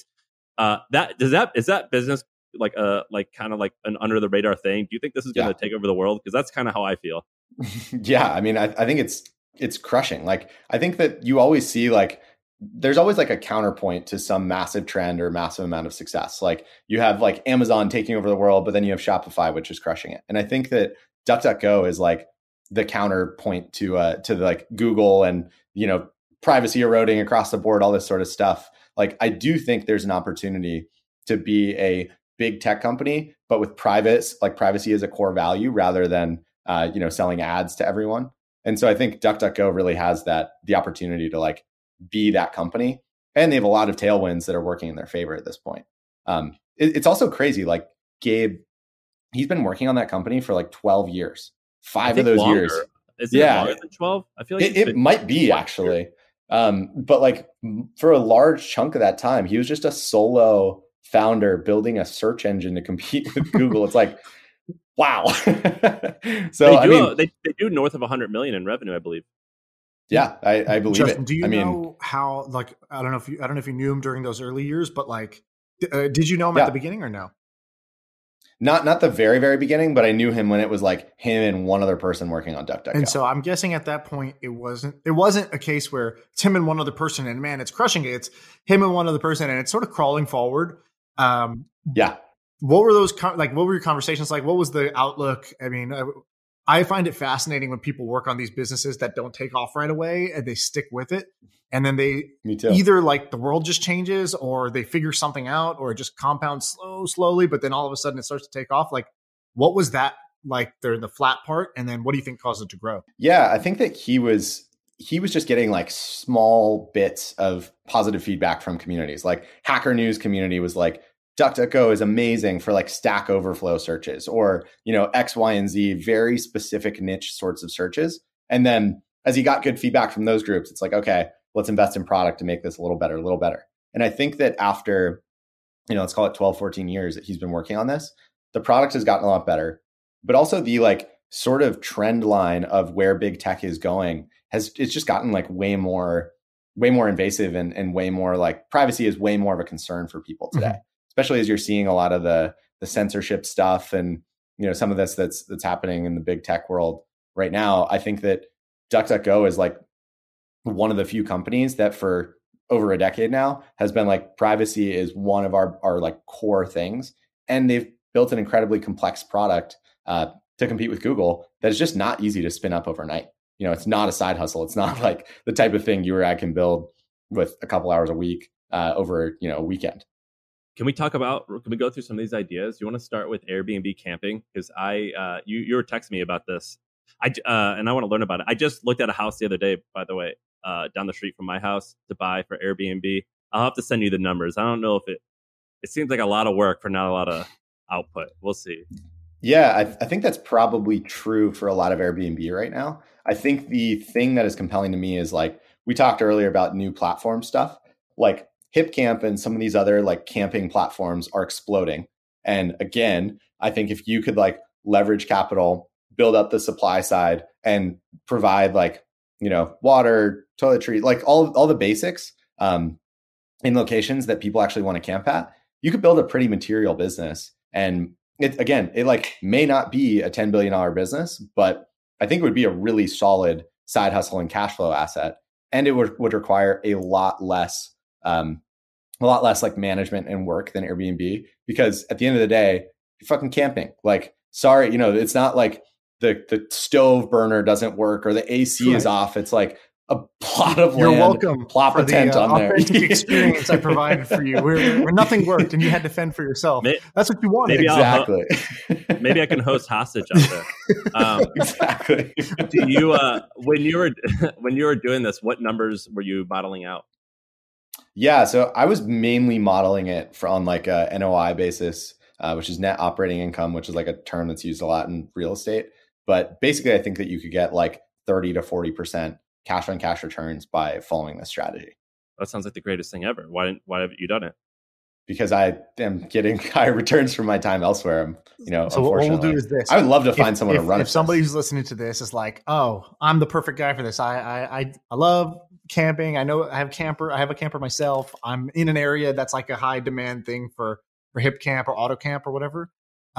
Is that business like kind of like an under the radar thing? Do you think this is going to take over the world? Because that's kind of how I feel. Yeah, I mean, I think it's crushing. Like, I think that you always see like, there's always like a counterpoint to some massive trend or massive amount of success. Like you have like Amazon taking over the world, but then you have Shopify, which is crushing it. And I think that DuckDuckGo is like the counterpoint to like Google and, privacy eroding across the board, all this sort of stuff. Like, I do think there's an opportunity to be a big tech company, but with privacy as a core value rather than, selling ads to everyone. And so I think DuckDuckGo really has the opportunity to like be that company, and they have a lot of tailwinds that are working in their favor at this point. It's also crazy. Like Gabe, he's been working on that company for like 12 years. 5 of those years. Is it longer than 12? I feel like it might be actually. But like for a large chunk of that time, he was just a solo founder building a search engine to compete with Google. It's like, wow. So they do north of 100 million in revenue, I believe. Yeah, I believe Justin, it. do you know how, like, I don't know if you knew him during those early years, but like, did you know him at the beginning or no? Not the very, very beginning, but I knew him when it was like him and one other person working on DuckDuckGo. And so I'm guessing at that point, it wasn't a case where it's him and one other person and man, it's crushing it. It's him and one other person and it's sort of crawling forward. What were those, what were your conversations like? What was the outlook? I mean, I find it fascinating when people work on these businesses that don't take off right away and they stick with it. And then they either like the world just changes or they figure something out or it just compounds slowly, but then all of a sudden it starts to take off. Like, what was that like the flat part? And then what do you think caused it to grow? Yeah, I think that he was just getting like small bits of positive feedback from communities. Like Hacker News community was like DuckDuckGo is amazing for like Stack Overflow searches or, X, Y, and Z, very specific niche sorts of searches. And then as he got good feedback from those groups, it's like, okay, let's invest in product to make this a little better, a little better. And I think that after, let's call it 12, 14 years that he's been working on this, the product has gotten a lot better, but also the like sort of trend line of where big tech is going it's just gotten like way more invasive and way more like privacy is way more of a concern for people today. Mm-hmm. Especially as you're seeing a lot of the censorship stuff and, some of this that's happening in the big tech world right now. I think that DuckDuckGo is like one of the few companies that for over a decade now has been like privacy is one of our like core things. And they've built an incredibly complex product to compete with Google that is just not easy to spin up overnight. It's not a side hustle. It's not like the type of thing you or I can build with a couple hours a week over, a weekend. Can we go through some of these ideas? You want to start with Airbnb camping? Because you were texting me about this. And I want to learn about it. I just looked at a house the other day, by the way, down the street from my house to buy for Airbnb. I'll have to send you the numbers. I don't know if it seems like a lot of work for not a lot of output. We'll see. Yeah, I think that's probably true for a lot of Airbnb right now. I think the thing that is compelling to me is like, we talked earlier about new platform stuff, like HipCamp and some of these other like camping platforms are exploding. And again, I think if you could like leverage capital, build up the supply side and provide like, water, toiletry, like all the basics in locations that people actually want to camp at, you could build a pretty material business. And it like may not be a $10 billion business, but I think it would be a really solid side hustle and cash flow asset. And it would require a lot less like management and work than Airbnb, because at the end of the day, you're fucking camping. Like, sorry, it's not like the stove burner doesn't work or the AC is off. It's like a plot of land. You're welcome. Plop a tent on there. Authentic experience I provided for you, where nothing worked and you had to fend for yourself. That's what you wanted. Exactly. Maybe I can host hostage out there. Exactly. Do you when you were doing this, what numbers were you modeling out? Yeah, so I was mainly modeling it on like a NOI basis, which is net operating income, which is like a term that's used a lot in real estate. But basically, I think that you could get like 30 to 40% cash on cash returns by following this strategy. That sounds like the greatest thing ever. Why haven't you done it? Because I am getting higher returns from my time elsewhere. So what we'll do is this. I would love to find someone to run it. If somebody who's listening to this is like, oh, I'm the perfect guy for this. I love camping. I know I have a camper myself. I'm in an area that's like a high demand thing for HipCamp or AutoCamp or whatever.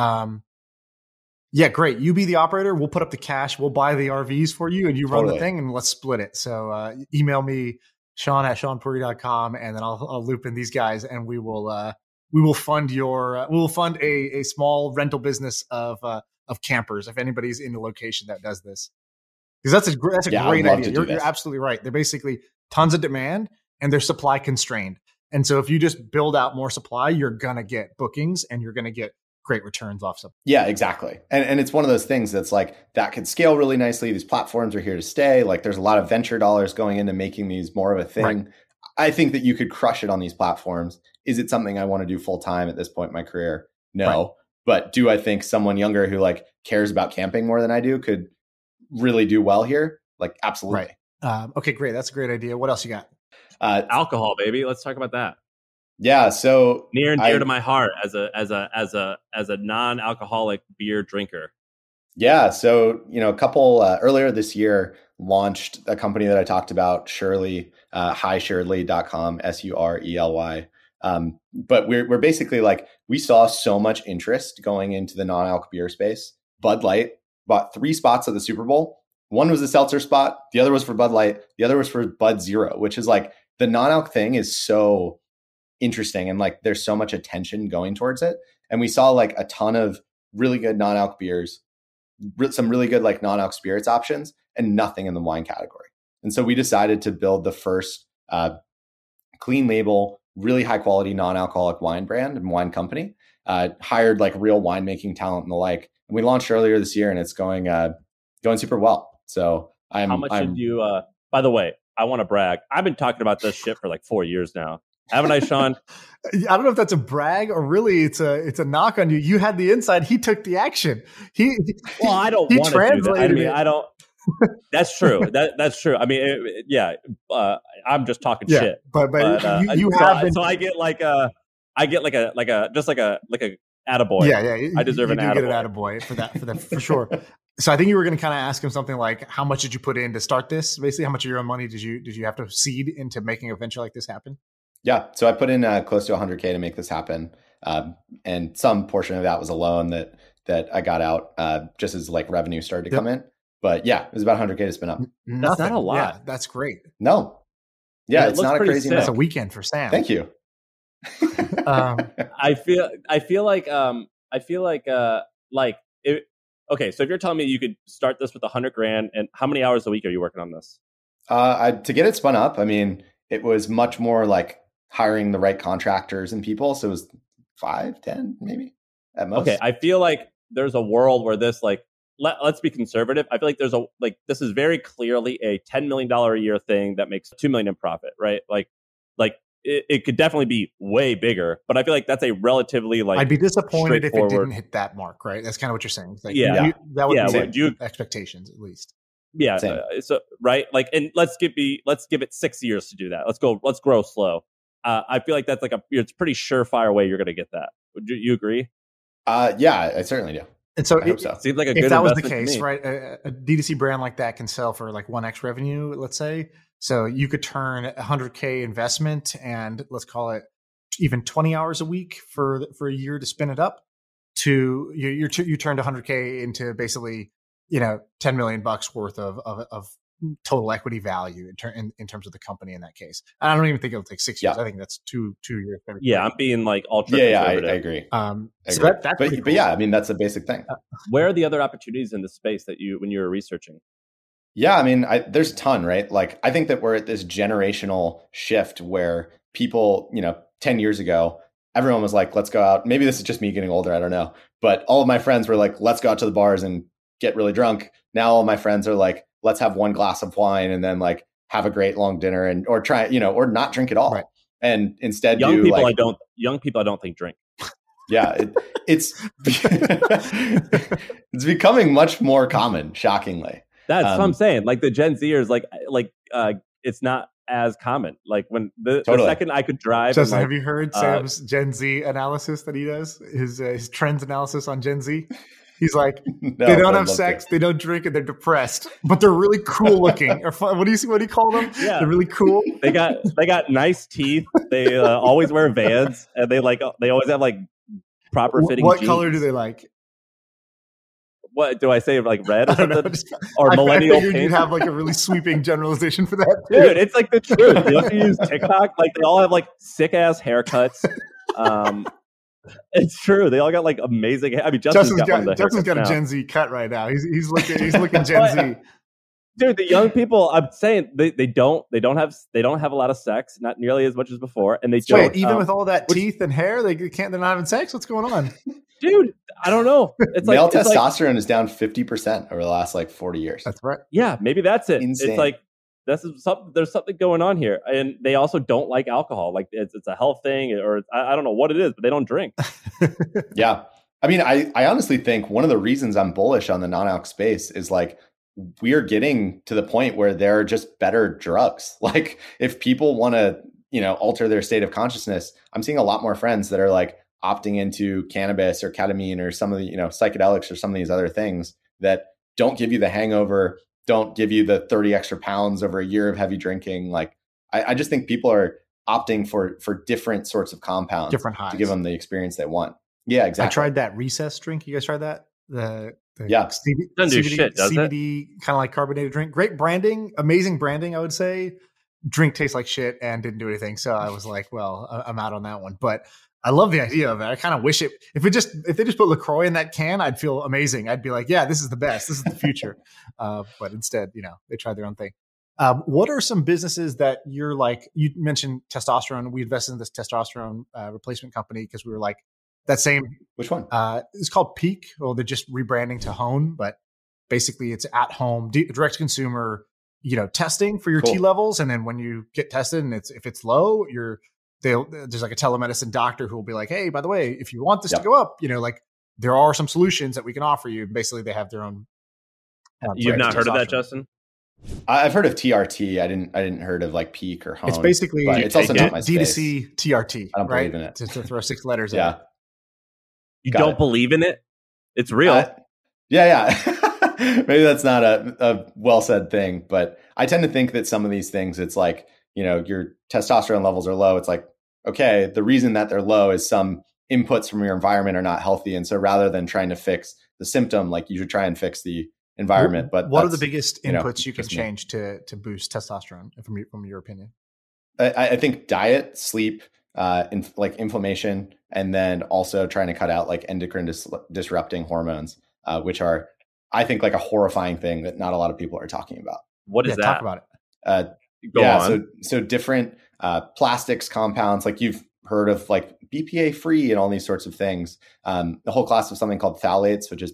Yeah, great. You be the operator. We'll put up the cash. We'll buy the RVs for you and you run the thing and let's split it. So email me, Sean@SeanPuri.com, and then I'll loop in these guys and we will fund a small rental business of campers if anybody's in the location that does this. Because that's a great idea. You're absolutely right. They're basically tons of demand and they're supply constrained. And so if you just build out more supply, you're going to get bookings and you're going to get great returns off something. Yeah, exactly. And it's one of those things that's like, that could scale really nicely. These platforms are here to stay. Like there's a lot of venture dollars going into making these more of a thing. Right. I think that you could crush it on these platforms. Is it something I want to do full time at this point in my career? No. Right. But do I think someone younger who like cares about camping more than I do could really do well here? Like, absolutely. Right. Okay, great. That's a great idea. What else you got? Alcohol, baby. Let's talk about that. Yeah. So near and dear to my heart as a non-alcoholic beer drinker. Yeah. So, a couple earlier this year launched a company that I talked about, Surely, highsurely.com, SURELY. But we're basically like, we saw so much interest going into the non-alc beer space. Bud Light bought 3 spots at the Super Bowl. One was the seltzer spot. The other was for Bud Light. The other was for Bud Zero, which is like, the non-alc thing is so interesting. And like, there's so much attention going towards it. And we saw like a ton of really good non-alc beers, some really good like non-alc spirits options, and nothing in the wine category. And so we decided to build the first clean label, really high quality non-alcoholic wine brand and wine company, hired like real winemaking talent and the like. And we launched earlier this year and it's going super well. So how much did you, by the way, I want to brag. I've been talking about this shit for like 4 years now. Have a nice, Sean. I don't know if that's a brag or really it's a knock on you. You had the inside. He took the action. Well, I don't want to do that. I mean, I don't. That's true. That's true. I mean, I'm just talking shit. But you have been. So I get like a attaboy. Yeah. I deserve an attaboy. Get an attaboy for that for sure. So I think you were going to kind of ask him something like, "How much did you put in to start this? Basically, how much of your own money did you have to seed into making a venture like this happen?" Yeah, so I put in close to 100K to make this happen, and some portion of that was a loan that I got out just as like revenue started to come in. But yeah, it was about 100K to spin up. That's not a lot. Yeah, that's great. No, yeah, it's not a crazy. That's a weekend for Sam. Thank you. I feel like it, okay. So if you're telling me you could start this with $100,000, and how many hours a week are you working on this? To get it spun up, I mean, it was much more like hiring the right contractors and people. So it was 5, 10, maybe at most. Okay, I feel like there's a world where this let's be conservative. I feel like this is very clearly a $10 million a year thing that makes $2 million in profit, right? Like it could definitely be way bigger, but I feel like that's a relatively I'd be disappointed if it didn't hit that mark, right? That's kind of what you're saying. Like, that would be expectations at least. Yeah. So right, like, and let's give it 6 years to do that. Let's grow slow. I feel like that's like it's pretty surefire way you're going to get that. Would you agree? Yeah, I certainly do. And so it seems like a good if that was the investment case, right? A D2C brand like that can sell for like 1x revenue, let's say. So you could turn $100K investment and let's call it even 20 hours a week for a year to spin it up to you turned $100K into basically, $10 million worth of total equity value in terms of the company in that case. And I don't even think it'll take 6 years. I think that's 2 years. Yeah, I'm being like ultra conservative. I agree. So that's but cool. yeah, I mean, that's a basic thing. Where are the other opportunities in the space that when you were researching? Yeah, I mean, there's a ton, right? Like, I think that we're at this generational shift where people, 10 years ago, everyone was like, let's go out. Maybe this is just me getting older. I don't know. But all of my friends were like, let's go out to the bars and get really drunk. Now all my friends are like, let's have one glass of wine and then like have a great long dinner or try, or not drink at all. Right. And instead young people I don't think drink. Yeah, it's it's becoming much more common, shockingly. That's what I'm saying. Like the Gen Zers, it's not as common. Like when the second I could drive. Justin, have you heard Sam's Gen Z analysis that he does? His trends analysis on Gen Z. He's like, they don't have sex, they don't drink, and they're depressed, but they're really cool looking. Or what do you call them? Yeah. They're really cool. They got nice teeth. They always wear Vans, and they always have like proper fitting. What jeans. Color do they like? What do I say? Like red or something? Or millennial pink? You'd have like a really sweeping generalization for that, dude. It's like the truth. You have to use TikTok. Like they all have like sick ass haircuts. It's true. They all got like amazing. I mean, Justin's got a Gen Z cut right now. He's looking Gen Z. Dude, the young people, I'm saying they don't have a lot of sex, not nearly as much as before, and they don't. Even with all that teeth and hair, they're not having sex. What's going on? Dude, I don't know. It's male testosterone is down 50% over the last like 40 years. That's right. Yeah, maybe that's it. Insane. It's like there's something going on here, and they also don't like alcohol. Like it's a health thing, or I don't know what it is, but they don't drink. Yeah, I mean, I honestly think one of the reasons I'm bullish on the non-alc space is like we're getting to the point where there are just better drugs. Like if people want to, alter their state of consciousness, I'm seeing a lot more friends that are like opting into cannabis or ketamine or some of the, psychedelics or some of these other things that don't give you the hangover, don't give you the 30 extra pounds over a year of heavy drinking. Like I just think people are opting for different sorts of compounds, different highs, to give them the experience they want. Yeah, exactly. I tried that recess drink. You guys tried that? The doesn't do shit, does CBD kind of like carbonated drink. Great branding, amazing branding, I would say. Drink tastes like shit and didn't do anything. So I was like, well, I'm out on that one. But I love the idea of it. I kind of wish if they just put LaCroix in that can, I'd feel amazing. I'd be like, yeah, this is the best. This is the future. But instead, they tried their own thing. What are some businesses that you're like, you mentioned testosterone. We invested in this testosterone replacement company because we were like, that same. Which one? It's called Peak. Well, they're just rebranding to Hone, but basically it's at home, direct to consumer, testing for your T levels. And then when you get tested and if it's low, you're there's like a telemedicine doctor who will be like, hey, by the way, if you want this to Yep. go up, like there are some solutions that we can offer you. Basically, they have their own. You've not heard of that, testosterone. Justin? I've heard of TRT. I didn't heard of like peak or hone. It's basically but it's also not my space. D2C TRT. I don't right? believe in it. To throw 6 letters in. Yeah. You Got don't it. believe in it? It's real. Yeah. Maybe that's not a well said thing, but I tend to think that some of these things, it's like, your testosterone levels are low. It's like, okay, the reason that they're low is some inputs from your environment are not healthy. And so rather than trying to fix the symptom, like you should try and fix the environment. But what are the biggest you know, inputs you can just me. change to boost testosterone from your opinion? I think diet, sleep, like inflammation, and then also trying to cut out like endocrine disrupting hormones, which are, I think, like a horrifying thing that not a lot of people are talking about. What is that? Talk about it. Go on. So different plastics compounds, like you've heard of like BPA free and all these sorts of things. The whole class of something called phthalates, which is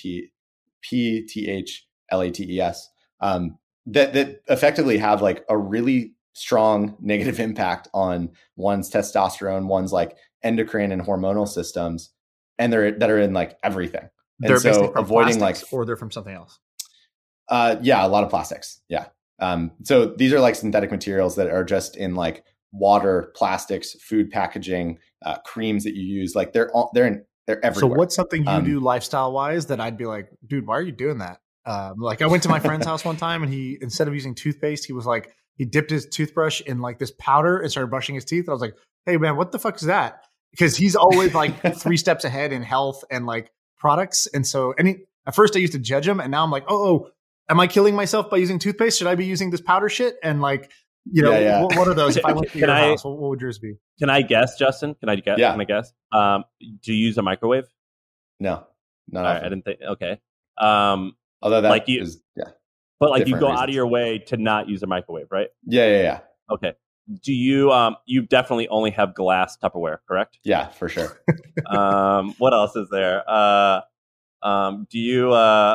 PTHLATES, that effectively have like a really strong negative impact on one's testosterone, one's like endocrine and hormonal systems, and that are in like everything. And They're so basically from avoiding plastics, or they're from something else. Yeah, a lot of plastics. Yeah. So these are like synthetic materials that are just in like water, plastics, food packaging, creams that you use. Like they're everywhere. So what's something you do lifestyle wise that I'd be like, dude, why are you doing that? Like I went to my friend's house one time and he, instead of using toothpaste, he was like, he dipped his toothbrush in like this powder and started brushing his teeth. And I was like, hey man, what the fuck is that? Because he's always like 3 steps ahead in health and like products. And so at first I used to judge him, and now I'm like, oh, am I killing myself by using toothpaste? Should I be using this powder shit? And like, what are those? If I went to your house, what would yours be? Can I guess, Justin? Can I guess? Yeah. Can I guess? Do you use a microwave? No, not All right, often. I didn't think. Okay. Although that like you- is, yeah. But like you Different go out of reasons. your way to not use a microwave, right? Yeah. Okay. Do you you definitely only have glass Tupperware, correct? Yeah, for sure. What else is there? Do you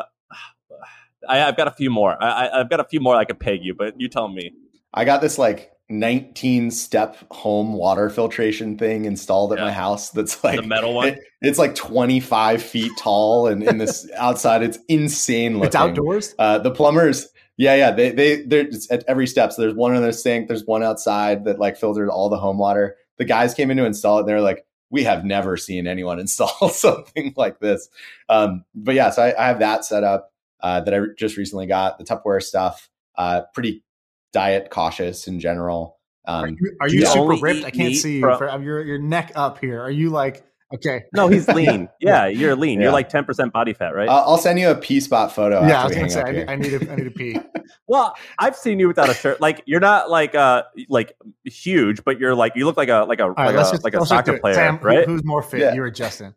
I've got a few more. I've got a few more I could peg you, but you tell me. I got this like 19-step home water filtration thing installed at my house. That's like The metal one? It's like 25 feet tall, and in this outside, it's insane looking. It's outdoors? The plumbers, yeah, they're just at every step. So there's one in the sink, there's one outside that like filtered all the home water. The guys came in to install it, and they're like, we have never seen anyone install something like this. But yeah, so I have that set up that I just recently got. The Tupperware stuff, pretty diet cautious in general. Are do you you super only ripped? eat I can't meat see you. from- Your neck up here. Are you like, okay? No, he's lean. Yeah, you're lean. Yeah. You're like 10% body fat, right? I'll send you a P-spot photo. Yeah, I after was we gonna hang say up I here. need to pee. Well, I've seen you without a shirt. Like you're not like huge, but you're like you look like a All right, let's do soccer it. player, Sam, right? Who's more fit? Yeah. You or Justin?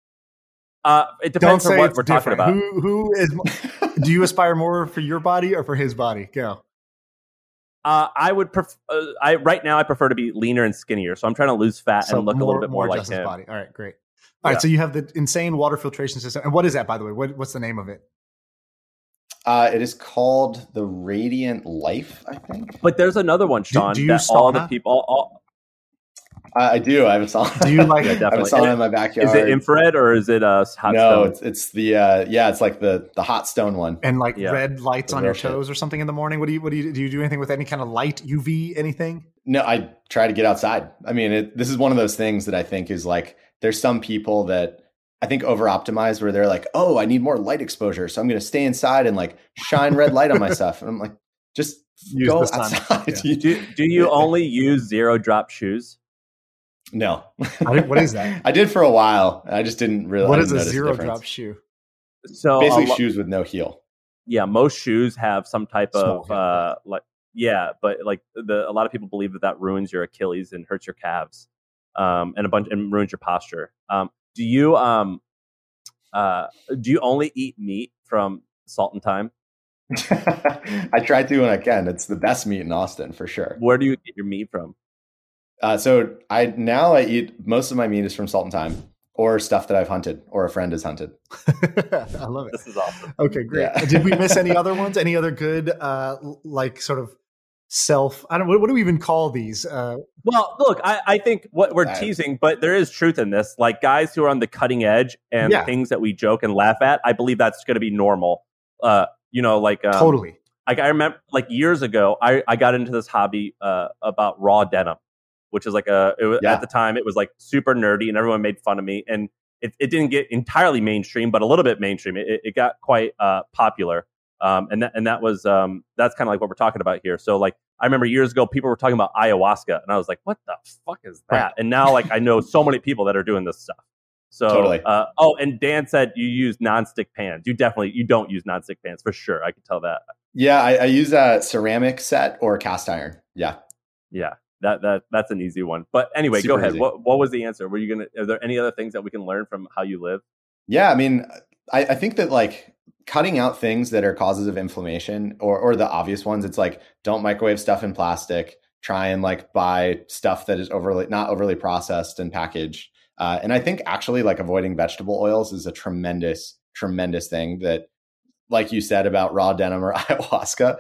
It Don't depends say on what it's we're talking different. about. Who is? Do you aspire more for your body or for his body? Go. I would prefer. Right now, I prefer to be leaner and skinnier, so I'm trying to lose fat and look a little bit more like Justin's him. body. All right, great. All right, Yeah. so you have the insane water filtration system, and what is that, by the way? What's the name of it? It is called the Radiant Life, I think. But there's another one, Sean. do you that all the sauna? people. I do. I have a sauna. Do you like? Yeah, I have a definitely. sauna in my backyard. Is it infrared or is it hot No, stone? it's the it's like the hot stone one. And like Yeah. red lights The on your real shit. toes or something in the morning. What do you do anything with any kind of light, UV, anything? No, I try to get outside. I mean, this is one of those things that I think is like, there's some people that I think over optimize where they're like, oh, I need more light exposure, so I'm going to stay inside and like shine red light on my stuff. And I'm like, just Use go the sun. outside. Yeah. Do you only use 0 drop shoes? No. What is that? I did for a while. I just didn't really. What I is didn't a notice the 0 difference. drop shoe? So Basically, shoes with no heel. yeah, most shoes have some type Small of but like a lot of people believe that ruins your Achilles and hurts your calves, and ruins your posture. Do you only eat meat from Salt and Thyme? I try to when I can. It's the best meat in Austin for sure. Where do you get your meat from? So I eat most of my meat is from Salt and Thyme or stuff that I've hunted or a friend has hunted. I love it. This is awesome. Okay, great. Yeah. Did we miss any other ones? Any other good, like sort of I don't. What do we even call these? Well, look, I think what we're teasing, but there is truth in this. Like guys who are on the cutting edge and things that we joke and laugh at, I believe that's going to be normal. Totally. Like I remember, like years ago, I got into this hobby about raw denim, which is like at the time it was like super nerdy and everyone made fun of me, and it didn't get entirely mainstream, but a little bit mainstream. It got quite popular. And that was that's kind of like what we're talking about here. So like I remember years ago people were talking about ayahuasca and I was like, what the fuck is that? Right. And now like I know so many people that are doing this stuff. So totally. And Dan said you use nonstick pans. You don't use nonstick pans for sure. I can tell that. Yeah, I use a ceramic set or cast iron. Yeah. That's an easy one. But anyway, Super go ahead. Easy. What was the answer? Are there any other things that we can learn from how you live? Yeah, I mean, I think that like cutting out things that are causes of inflammation or the obvious ones, it's like don't microwave stuff in plastic, try and like buy stuff that is not overly processed and packaged. And I think actually like avoiding vegetable oils is a tremendous thing that, like you said about raw denim or ayahuasca,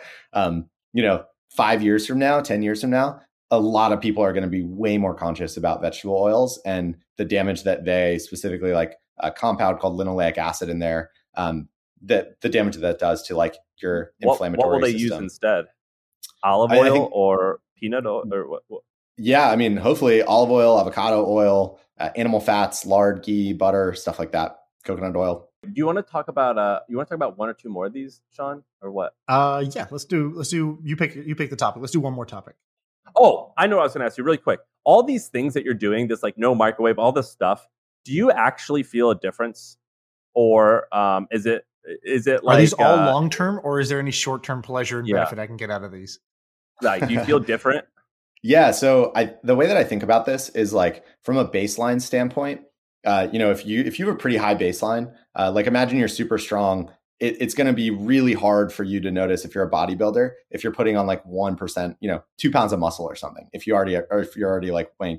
5 years from now, 10 years from now, a lot of people are going to be way more conscious about vegetable oils and the damage that they specifically like a compound called linoleic acid in there. That the damage that does to like your inflammatory What will they system. use instead? Olive oil or peanut oil or what? Yeah, I mean, hopefully olive oil, avocado oil, animal fats, lard, ghee, butter, stuff like that. Coconut oil. Do you want to talk about one or two more of these, Sean, or what? Yeah, let's do. You pick the topic. Let's do one more topic. Oh, I know what I was going to ask you really quick. All these things that you're doing, this like no microwave, all this stuff. Do you actually feel a difference, or is it like, are these all long term, or is there any short term pleasure and benefit I can get out of these? Like, do you feel different? Yeah. So the way that I think about this is like from a baseline standpoint. If you have a pretty high baseline, like imagine you're super strong. It's going to be really hard for you to notice if you're a bodybuilder if you're putting on like 1%, 2 pounds of muscle or something. If you're already like weighing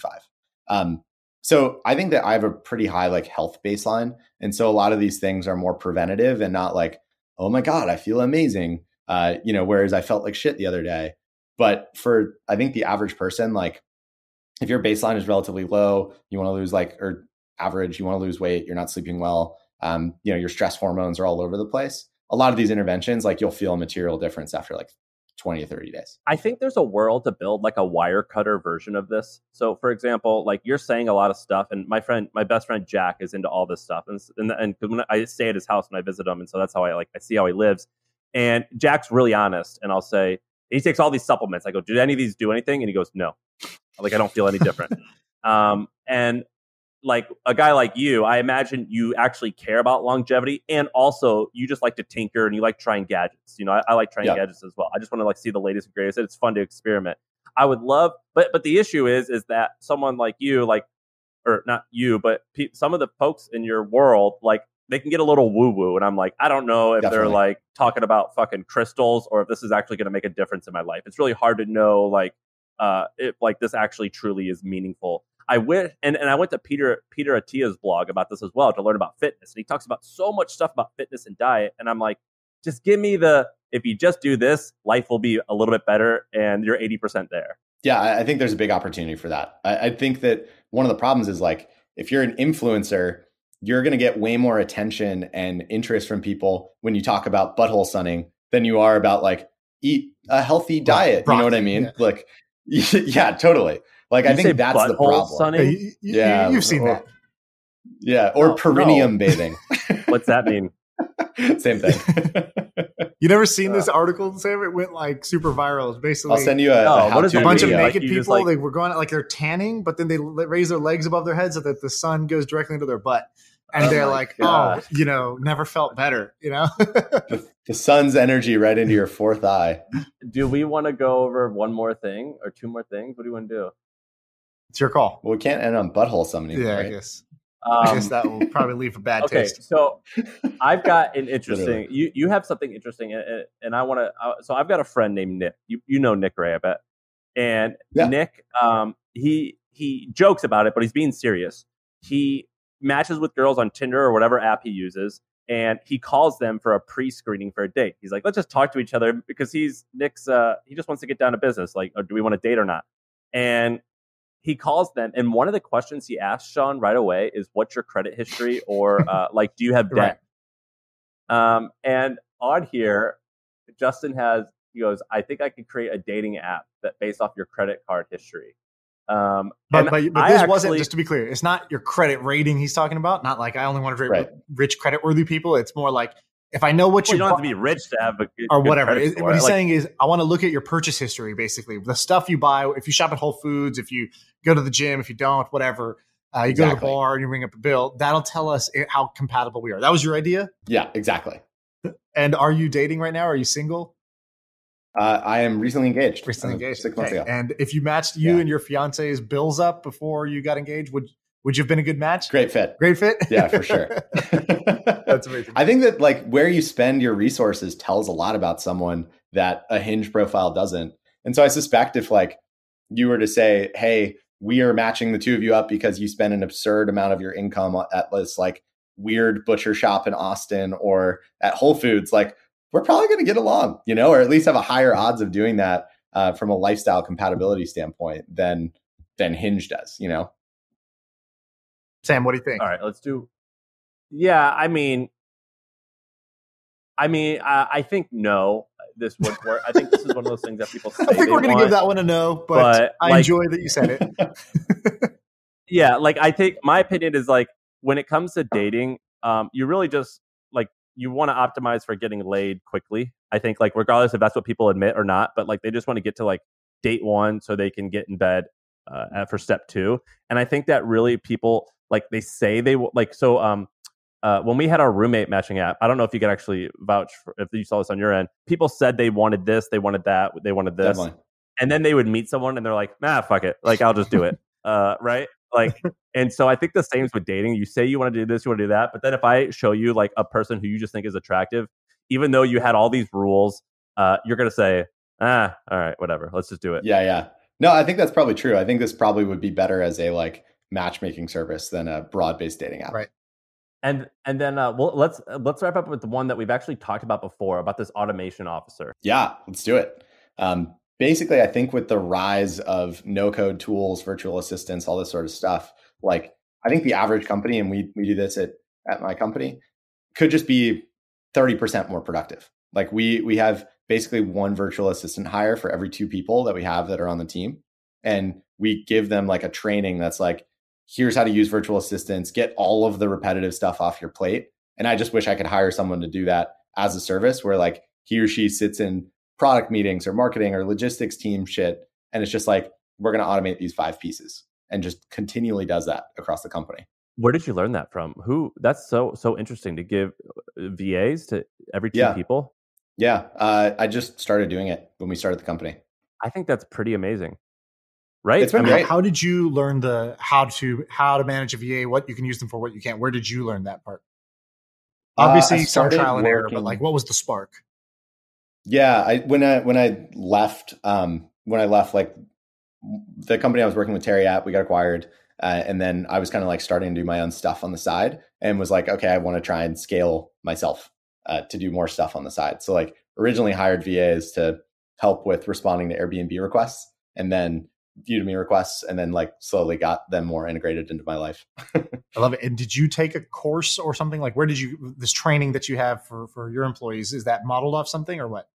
225. So I think that I have a pretty high like health baseline. And so a lot of these things are more preventative and not like, oh my God, I feel amazing. Whereas I felt like shit the other day. But for, I think the average person, like if your baseline is relatively low, you want to lose average, you want to lose weight, you're not sleeping well. Your stress hormones are all over the place. A lot of these interventions, like you'll feel a material difference after like 20 to 30 days. I think there's a world to build like a wire cutter version of this. So for example, like you're saying a lot of stuff, and my best friend Jack is into all this stuff. And when I stay at his house and I visit him, and so that's how I see how he lives. And Jack's really honest, and I'll say, he takes all these supplements. I go, did any of these do anything? And he goes, no. Like, I don't feel any different. And like a guy like you, I imagine you actually care about longevity, and also you just like to tinker and you like trying gadgets. I like trying gadgets as well. I just want to like see the latest and greatest. It's fun to experiment. I would love, but the issue is that someone like you, or not you, but some of the folks in your world, like they can get a little woo woo, and I'm like, I don't know if they're like talking about fucking crystals or if this is actually going to make a difference in my life. It's really hard to know if like this actually truly is meaningful. I went and I went to Peter Attia's blog about this as well to learn about fitness. And he talks about so much stuff about fitness and diet. And I'm like, just give me if you just do this, life will be a little bit better and you're 80% there. Yeah, I think there's a big opportunity for that. I think that one of the problems is like, if you're an influencer, you're going to get way more attention and interest from people when you talk about butthole sunning than you are about like eat a healthy diet. You know what I mean? Yeah. Like, yeah, totally. Like, I think that's the problem. You've seen that. Yeah. Or perineum bathing. What's that mean? Same thing. You never seen this article, Sam? It went like super viral. It's basically, I'll send you a bunch of naked people. They were going out like they're tanning, but then they raise their legs above their heads so that the sun goes directly into their butt. And they're like, God. Never felt better, The sun's energy right into your fourth eye. Do we want to go over one more thing or two more things? What do you want to do? It's your call. Well, we can't end on butthole summoning. Yeah, right? I guess that will probably leave a bad taste. So I've got an interesting. you have something interesting, and I want to. So I've got a friend named Nick. You know Nick Ray, I bet. And Nick, he jokes about it, but he's being serious. He matches with girls on Tinder or whatever app he uses, and he calls them for a pre-screening for a date. He's like, let's just talk to each other because Nick's he just wants to get down to business. Like, do we want to date or not? And he calls them, and one of the questions he asks Sean right away is, what's your credit history, or like, do you have debt? And on here, Justin he goes, I think I could create a dating app that based off your credit card history. But this wasn't, just to be clear, it's not your credit rating he's talking about. Not like I only want to date rich credit-worthy people. It's more like, if I know what you don't have to be rich to have a good, or whatever. Good what he's saying is, I want to look at your purchase history, basically. The stuff you buy, if you shop at Whole Foods, if you go to the gym, if you don't, whatever, you go to the bar and you bring up a bill, that'll tell us how compatible we are. That was your idea? Yeah, exactly. And are you dating right now? Are you single? I am recently engaged. 6 months ago. And if you matched you and your fiance's bills up before you got engaged, would you have been a good match? Great fit. Yeah, for sure. That's amazing. I think that like where you spend your resources tells a lot about someone that a Hinge profile doesn't. And so I suspect if like you were to say, hey, we are matching the two of you up because you spend an absurd amount of your income at this like weird butcher shop in Austin or at Whole Foods, like we're probably going to get along, or at least have a higher odds of doing that from a lifestyle compatibility standpoint than Hinge does, Sam, what do you think? All right, let's do. Yeah, I think no. This would work. I think this is one of those things that people say. I think we're going to give that one a no, but I enjoy that you said it. Yeah, like I think my opinion is like when it comes to dating, you really just like you want to optimize for getting laid quickly. I think like regardless if that's what people admit or not, but like they just want to get to like date 1 so they can get in bed for step 2. And I think that really people like they say they like so. When we had our roommate matching app, I don't know if you could actually vouch for, if you saw this on your end. People said they wanted this, they wanted that, they wanted this, definitely. And then they would meet someone and they're like, "Nah, fuck it, like I'll just do it." Right? Like, and so I think the same is with dating. You say you want to do this, you want to do that, but then if I show you like a person who you just think is attractive, even though you had all these rules, you're gonna say, all right, whatever, let's just do it. Yeah. No, I think that's probably true. I think this probably would be better as a like matchmaking service than a broad-based dating app. Right. And then let's wrap up with the one that we've actually talked about before, about this automation officer. Yeah, let's do it. Basically, I think with the rise of no-code tools, virtual assistants, all this sort of stuff, like I think the average company, and we do this at my company, could just be 30% more productive. Like we have basically one virtual assistant hire for every 2 people that we have that are on the team. And we give them like a training that's like, here's how to use virtual assistants, get all of the repetitive stuff off your plate. And I just wish I could hire someone to do that as a service where like he or she sits in product meetings or marketing or logistics team shit. And it's just like, we're going to automate these 5 pieces and just continually does that across the company. Where did you learn that from? That's so interesting to give VAs to every 2 people. Yeah. I just started doing it when we started the company. I think that's pretty amazing. Right. It's been great. How did you learn how to manage a VA, what you can use them for, what you can't? Where did you learn that part? Obviously some trial and error, but like what was the spark? Yeah. When I left like the company I was working with, Terry at, we got acquired. And then I was kind of like starting to do my own stuff on the side and was like, okay, I want to try and scale myself to do more stuff on the side. So like originally hired VAs to help with responding to Airbnb requests and then Udemy requests, and then like slowly got them more integrated into my life. I love it. And did you take a course or something? Like where did this training that you have for your employees, is that modeled off something or what?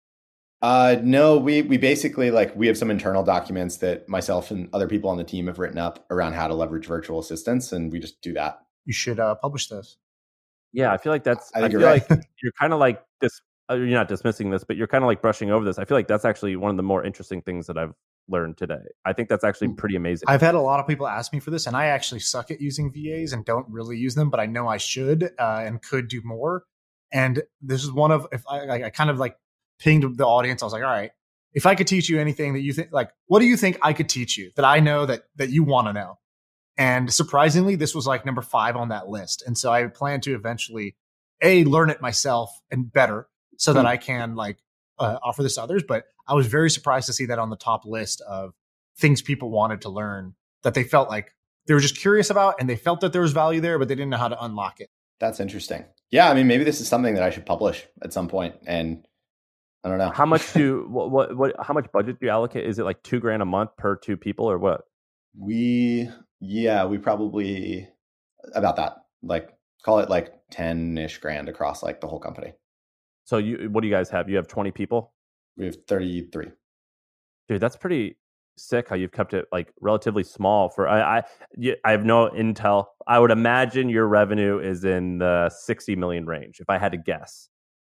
No, we basically like, we have some internal documents that myself and other people on the team have written up around how to leverage virtual assistants. And we just do that. You should publish those. Yeah. I feel like I feel right. like you're kind of like this, you're not dismissing this, but you're kind of like brushing over this. I feel like that's actually one of the more interesting things that I've learned today. I think that's actually pretty amazing. I've had a lot of people ask me for this, and I actually suck at using VAs and don't really use them, but I know I should and could do more. And this is one of, if I kind of like pinged the audience. I was like, all right, if I could teach you anything that you think, like, what do you think I could teach you that I know that you want to know? And surprisingly, this was like number 5 on that list. And so I plan to eventually learn it myself and better so that I can like offer this to others. But I was very surprised to see that on the top list of things people wanted to learn that they felt like they were just curious about, and they felt that there was value there, but they didn't know how to unlock it. That's interesting. Yeah, I mean, maybe this is something that I should publish at some point, and I don't know. How much how much budget do you allocate? Is it like $2,000 a month per 2 people or what? We probably about that. Like call it like 10-ish grand across like the whole company. So what do you guys have? You have 20 people? We have 33. Dude, that's pretty sick how you've kept it like relatively small for I have no intel. I would imagine your revenue is in the 60 million range if I had to guess.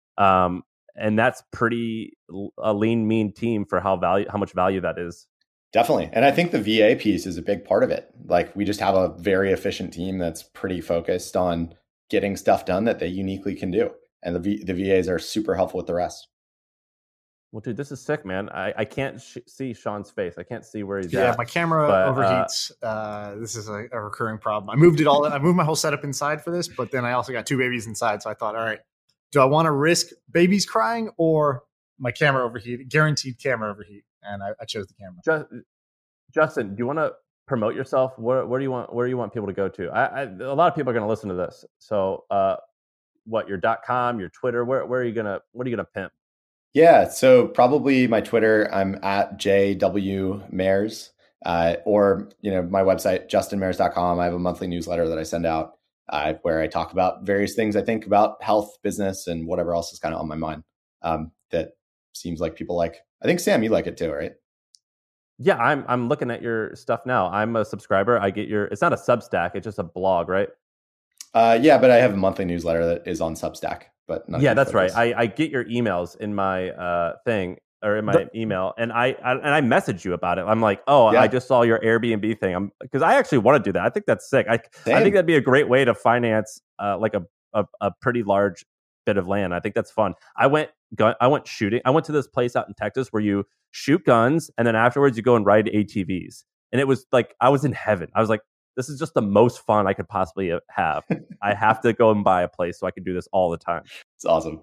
And that's pretty a lean, mean team for how much value that is. Definitely. And I think the VA piece is a big part of it. Like we just have a very efficient team that's pretty focused on getting stuff done that they uniquely can do. And the VAs are super helpful with the rest. Well, dude, this is sick, man. I can't see Sean's face. I can't see where he's at. Yeah, my camera overheats. This is a recurring problem. I moved my whole setup inside for this, but then I also got 2 babies inside. So I thought, all right, do I want to risk babies crying or my camera overheat? Guaranteed camera overheat. And I chose the camera. Justin, do you want to promote yourself? Where do you want people to go to? A lot of people are going to listen to this. So, what your .com, your Twitter? What are you gonna pimp? Yeah, so probably my Twitter. I'm at JW or my website justinmares.com. I have a monthly newsletter that I send out where I talk about various things I think about health, business, and whatever else is kind of on my mind. That seems like people like. I think Sam, you like it too, right? Yeah, I'm looking at your stuff now. I'm a subscriber. I get it's not a Substack, it's just a blog, right? Yeah, but I have a monthly newsletter that is on Substack. But yeah, that's right. I get your emails in my thing or in my email, and I message you about it. I'm like, I just saw your Airbnb thing. Because I actually want to do that. I think that's sick. I think that'd be a great way to finance like a pretty large bit of land. I think that's fun. I went shooting. I went to this place out in Texas where you shoot guns and then afterwards you go and ride ATVs. And it was like I was in heaven. I was like, this is just the most fun I could possibly have. I have to go and buy a place so I can do this all the time. It's awesome.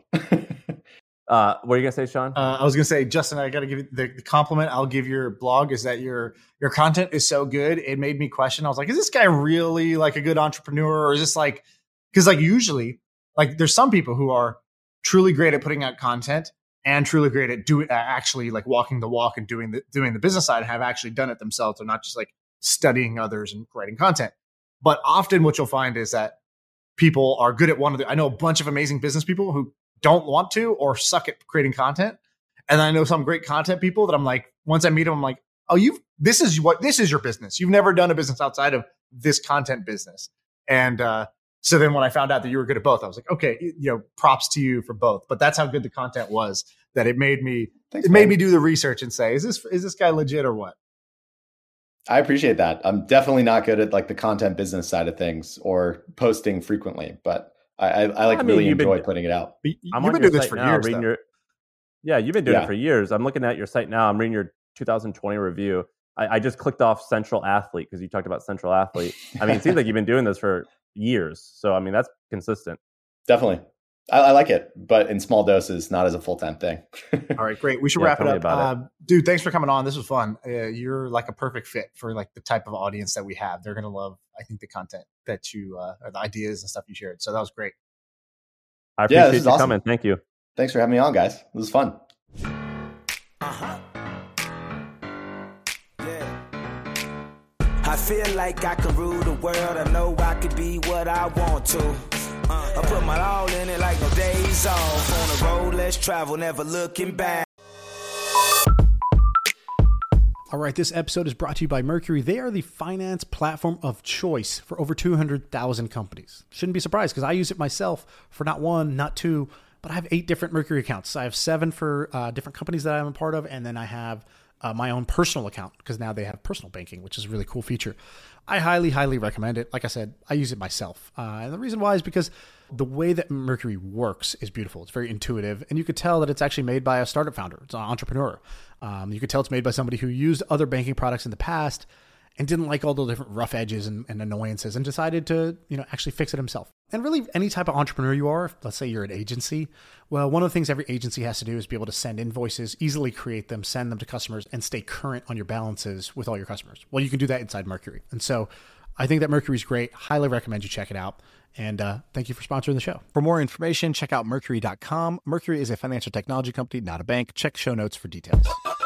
What are you gonna say, Sean? I was gonna say, Justin, I got to give you the compliment I'll give your blog is that your content is so good. It made me question. I was like, is this guy really like a good entrepreneur, or is this like, because like usually like there's some people who are truly great at putting out content and truly great at doing actually like walking the walk and doing the business side, have actually done it themselves. They're not just like studying others and writing content. But often what you'll find is that people are good at I know a bunch of amazing business people who don't want to or suck at creating content. And I know some great content people that I'm like, once I meet them, I'm like, oh, this is your business. You've never done a business outside of this content business. And so then when I found out that you were good at both, I was like, okay, props to you for both. But that's how good the content was that it made me made me do the research and say, is this guy legit or what? I appreciate that. I'm definitely not good at like the content business side of things or posting frequently, but I really enjoy putting it out. You've been doing this for years. You've been doing it for years. I'm looking at your site now. I'm reading your 2020 review. I just clicked off Central Athlete because you talked about Central Athlete. I mean, it seems like you've been doing this for years. So, I mean, that's consistent. Definitely. I like it, but in small doses, not as a full-time thing. All right, great. We should wrap it up. Dude, thanks for coming on. This was fun. You're like a perfect fit for like the type of audience that we have. They're going to love, I think, the content that you, or the ideas and stuff you shared. So that was great. I appreciate you coming. Thank you. Thanks for having me on, guys. This was fun. I feel like I can rule the world. I know I could be what I want to. I put my all in it like no days off. On the road, let's travel, never looking back. All right, this episode is brought to you by Mercury. They are the finance platform of choice for over 200,000 companies. Shouldn't be surprised because I use it myself for not one, not two, but I have 8 different Mercury accounts. I have 7 for different companies that I'm a part of, and then I have my own personal account because now they have personal banking, which is a really cool feature. I highly, highly recommend it. Like I said, I use it myself. And the reason why is because the way that Mercury works is beautiful. It's very intuitive. And you could tell that it's actually made by a startup founder. It's an entrepreneur. You could tell it's made by somebody who used other banking products in the past and didn't like all the different rough edges and annoyances and decided to, actually fix it himself. And really any type of entrepreneur you are, let's say you're an agency, well, one of the things every agency has to do is be able to send invoices, easily create them, send them to customers, and stay current on your balances with all your customers. Well, you can do that inside Mercury. And so I think that Mercury's great. Highly recommend you check it out. And thank you for sponsoring the show. For more information, check out Mercury.com. Mercury is a financial technology company, not a bank. Check show notes for details.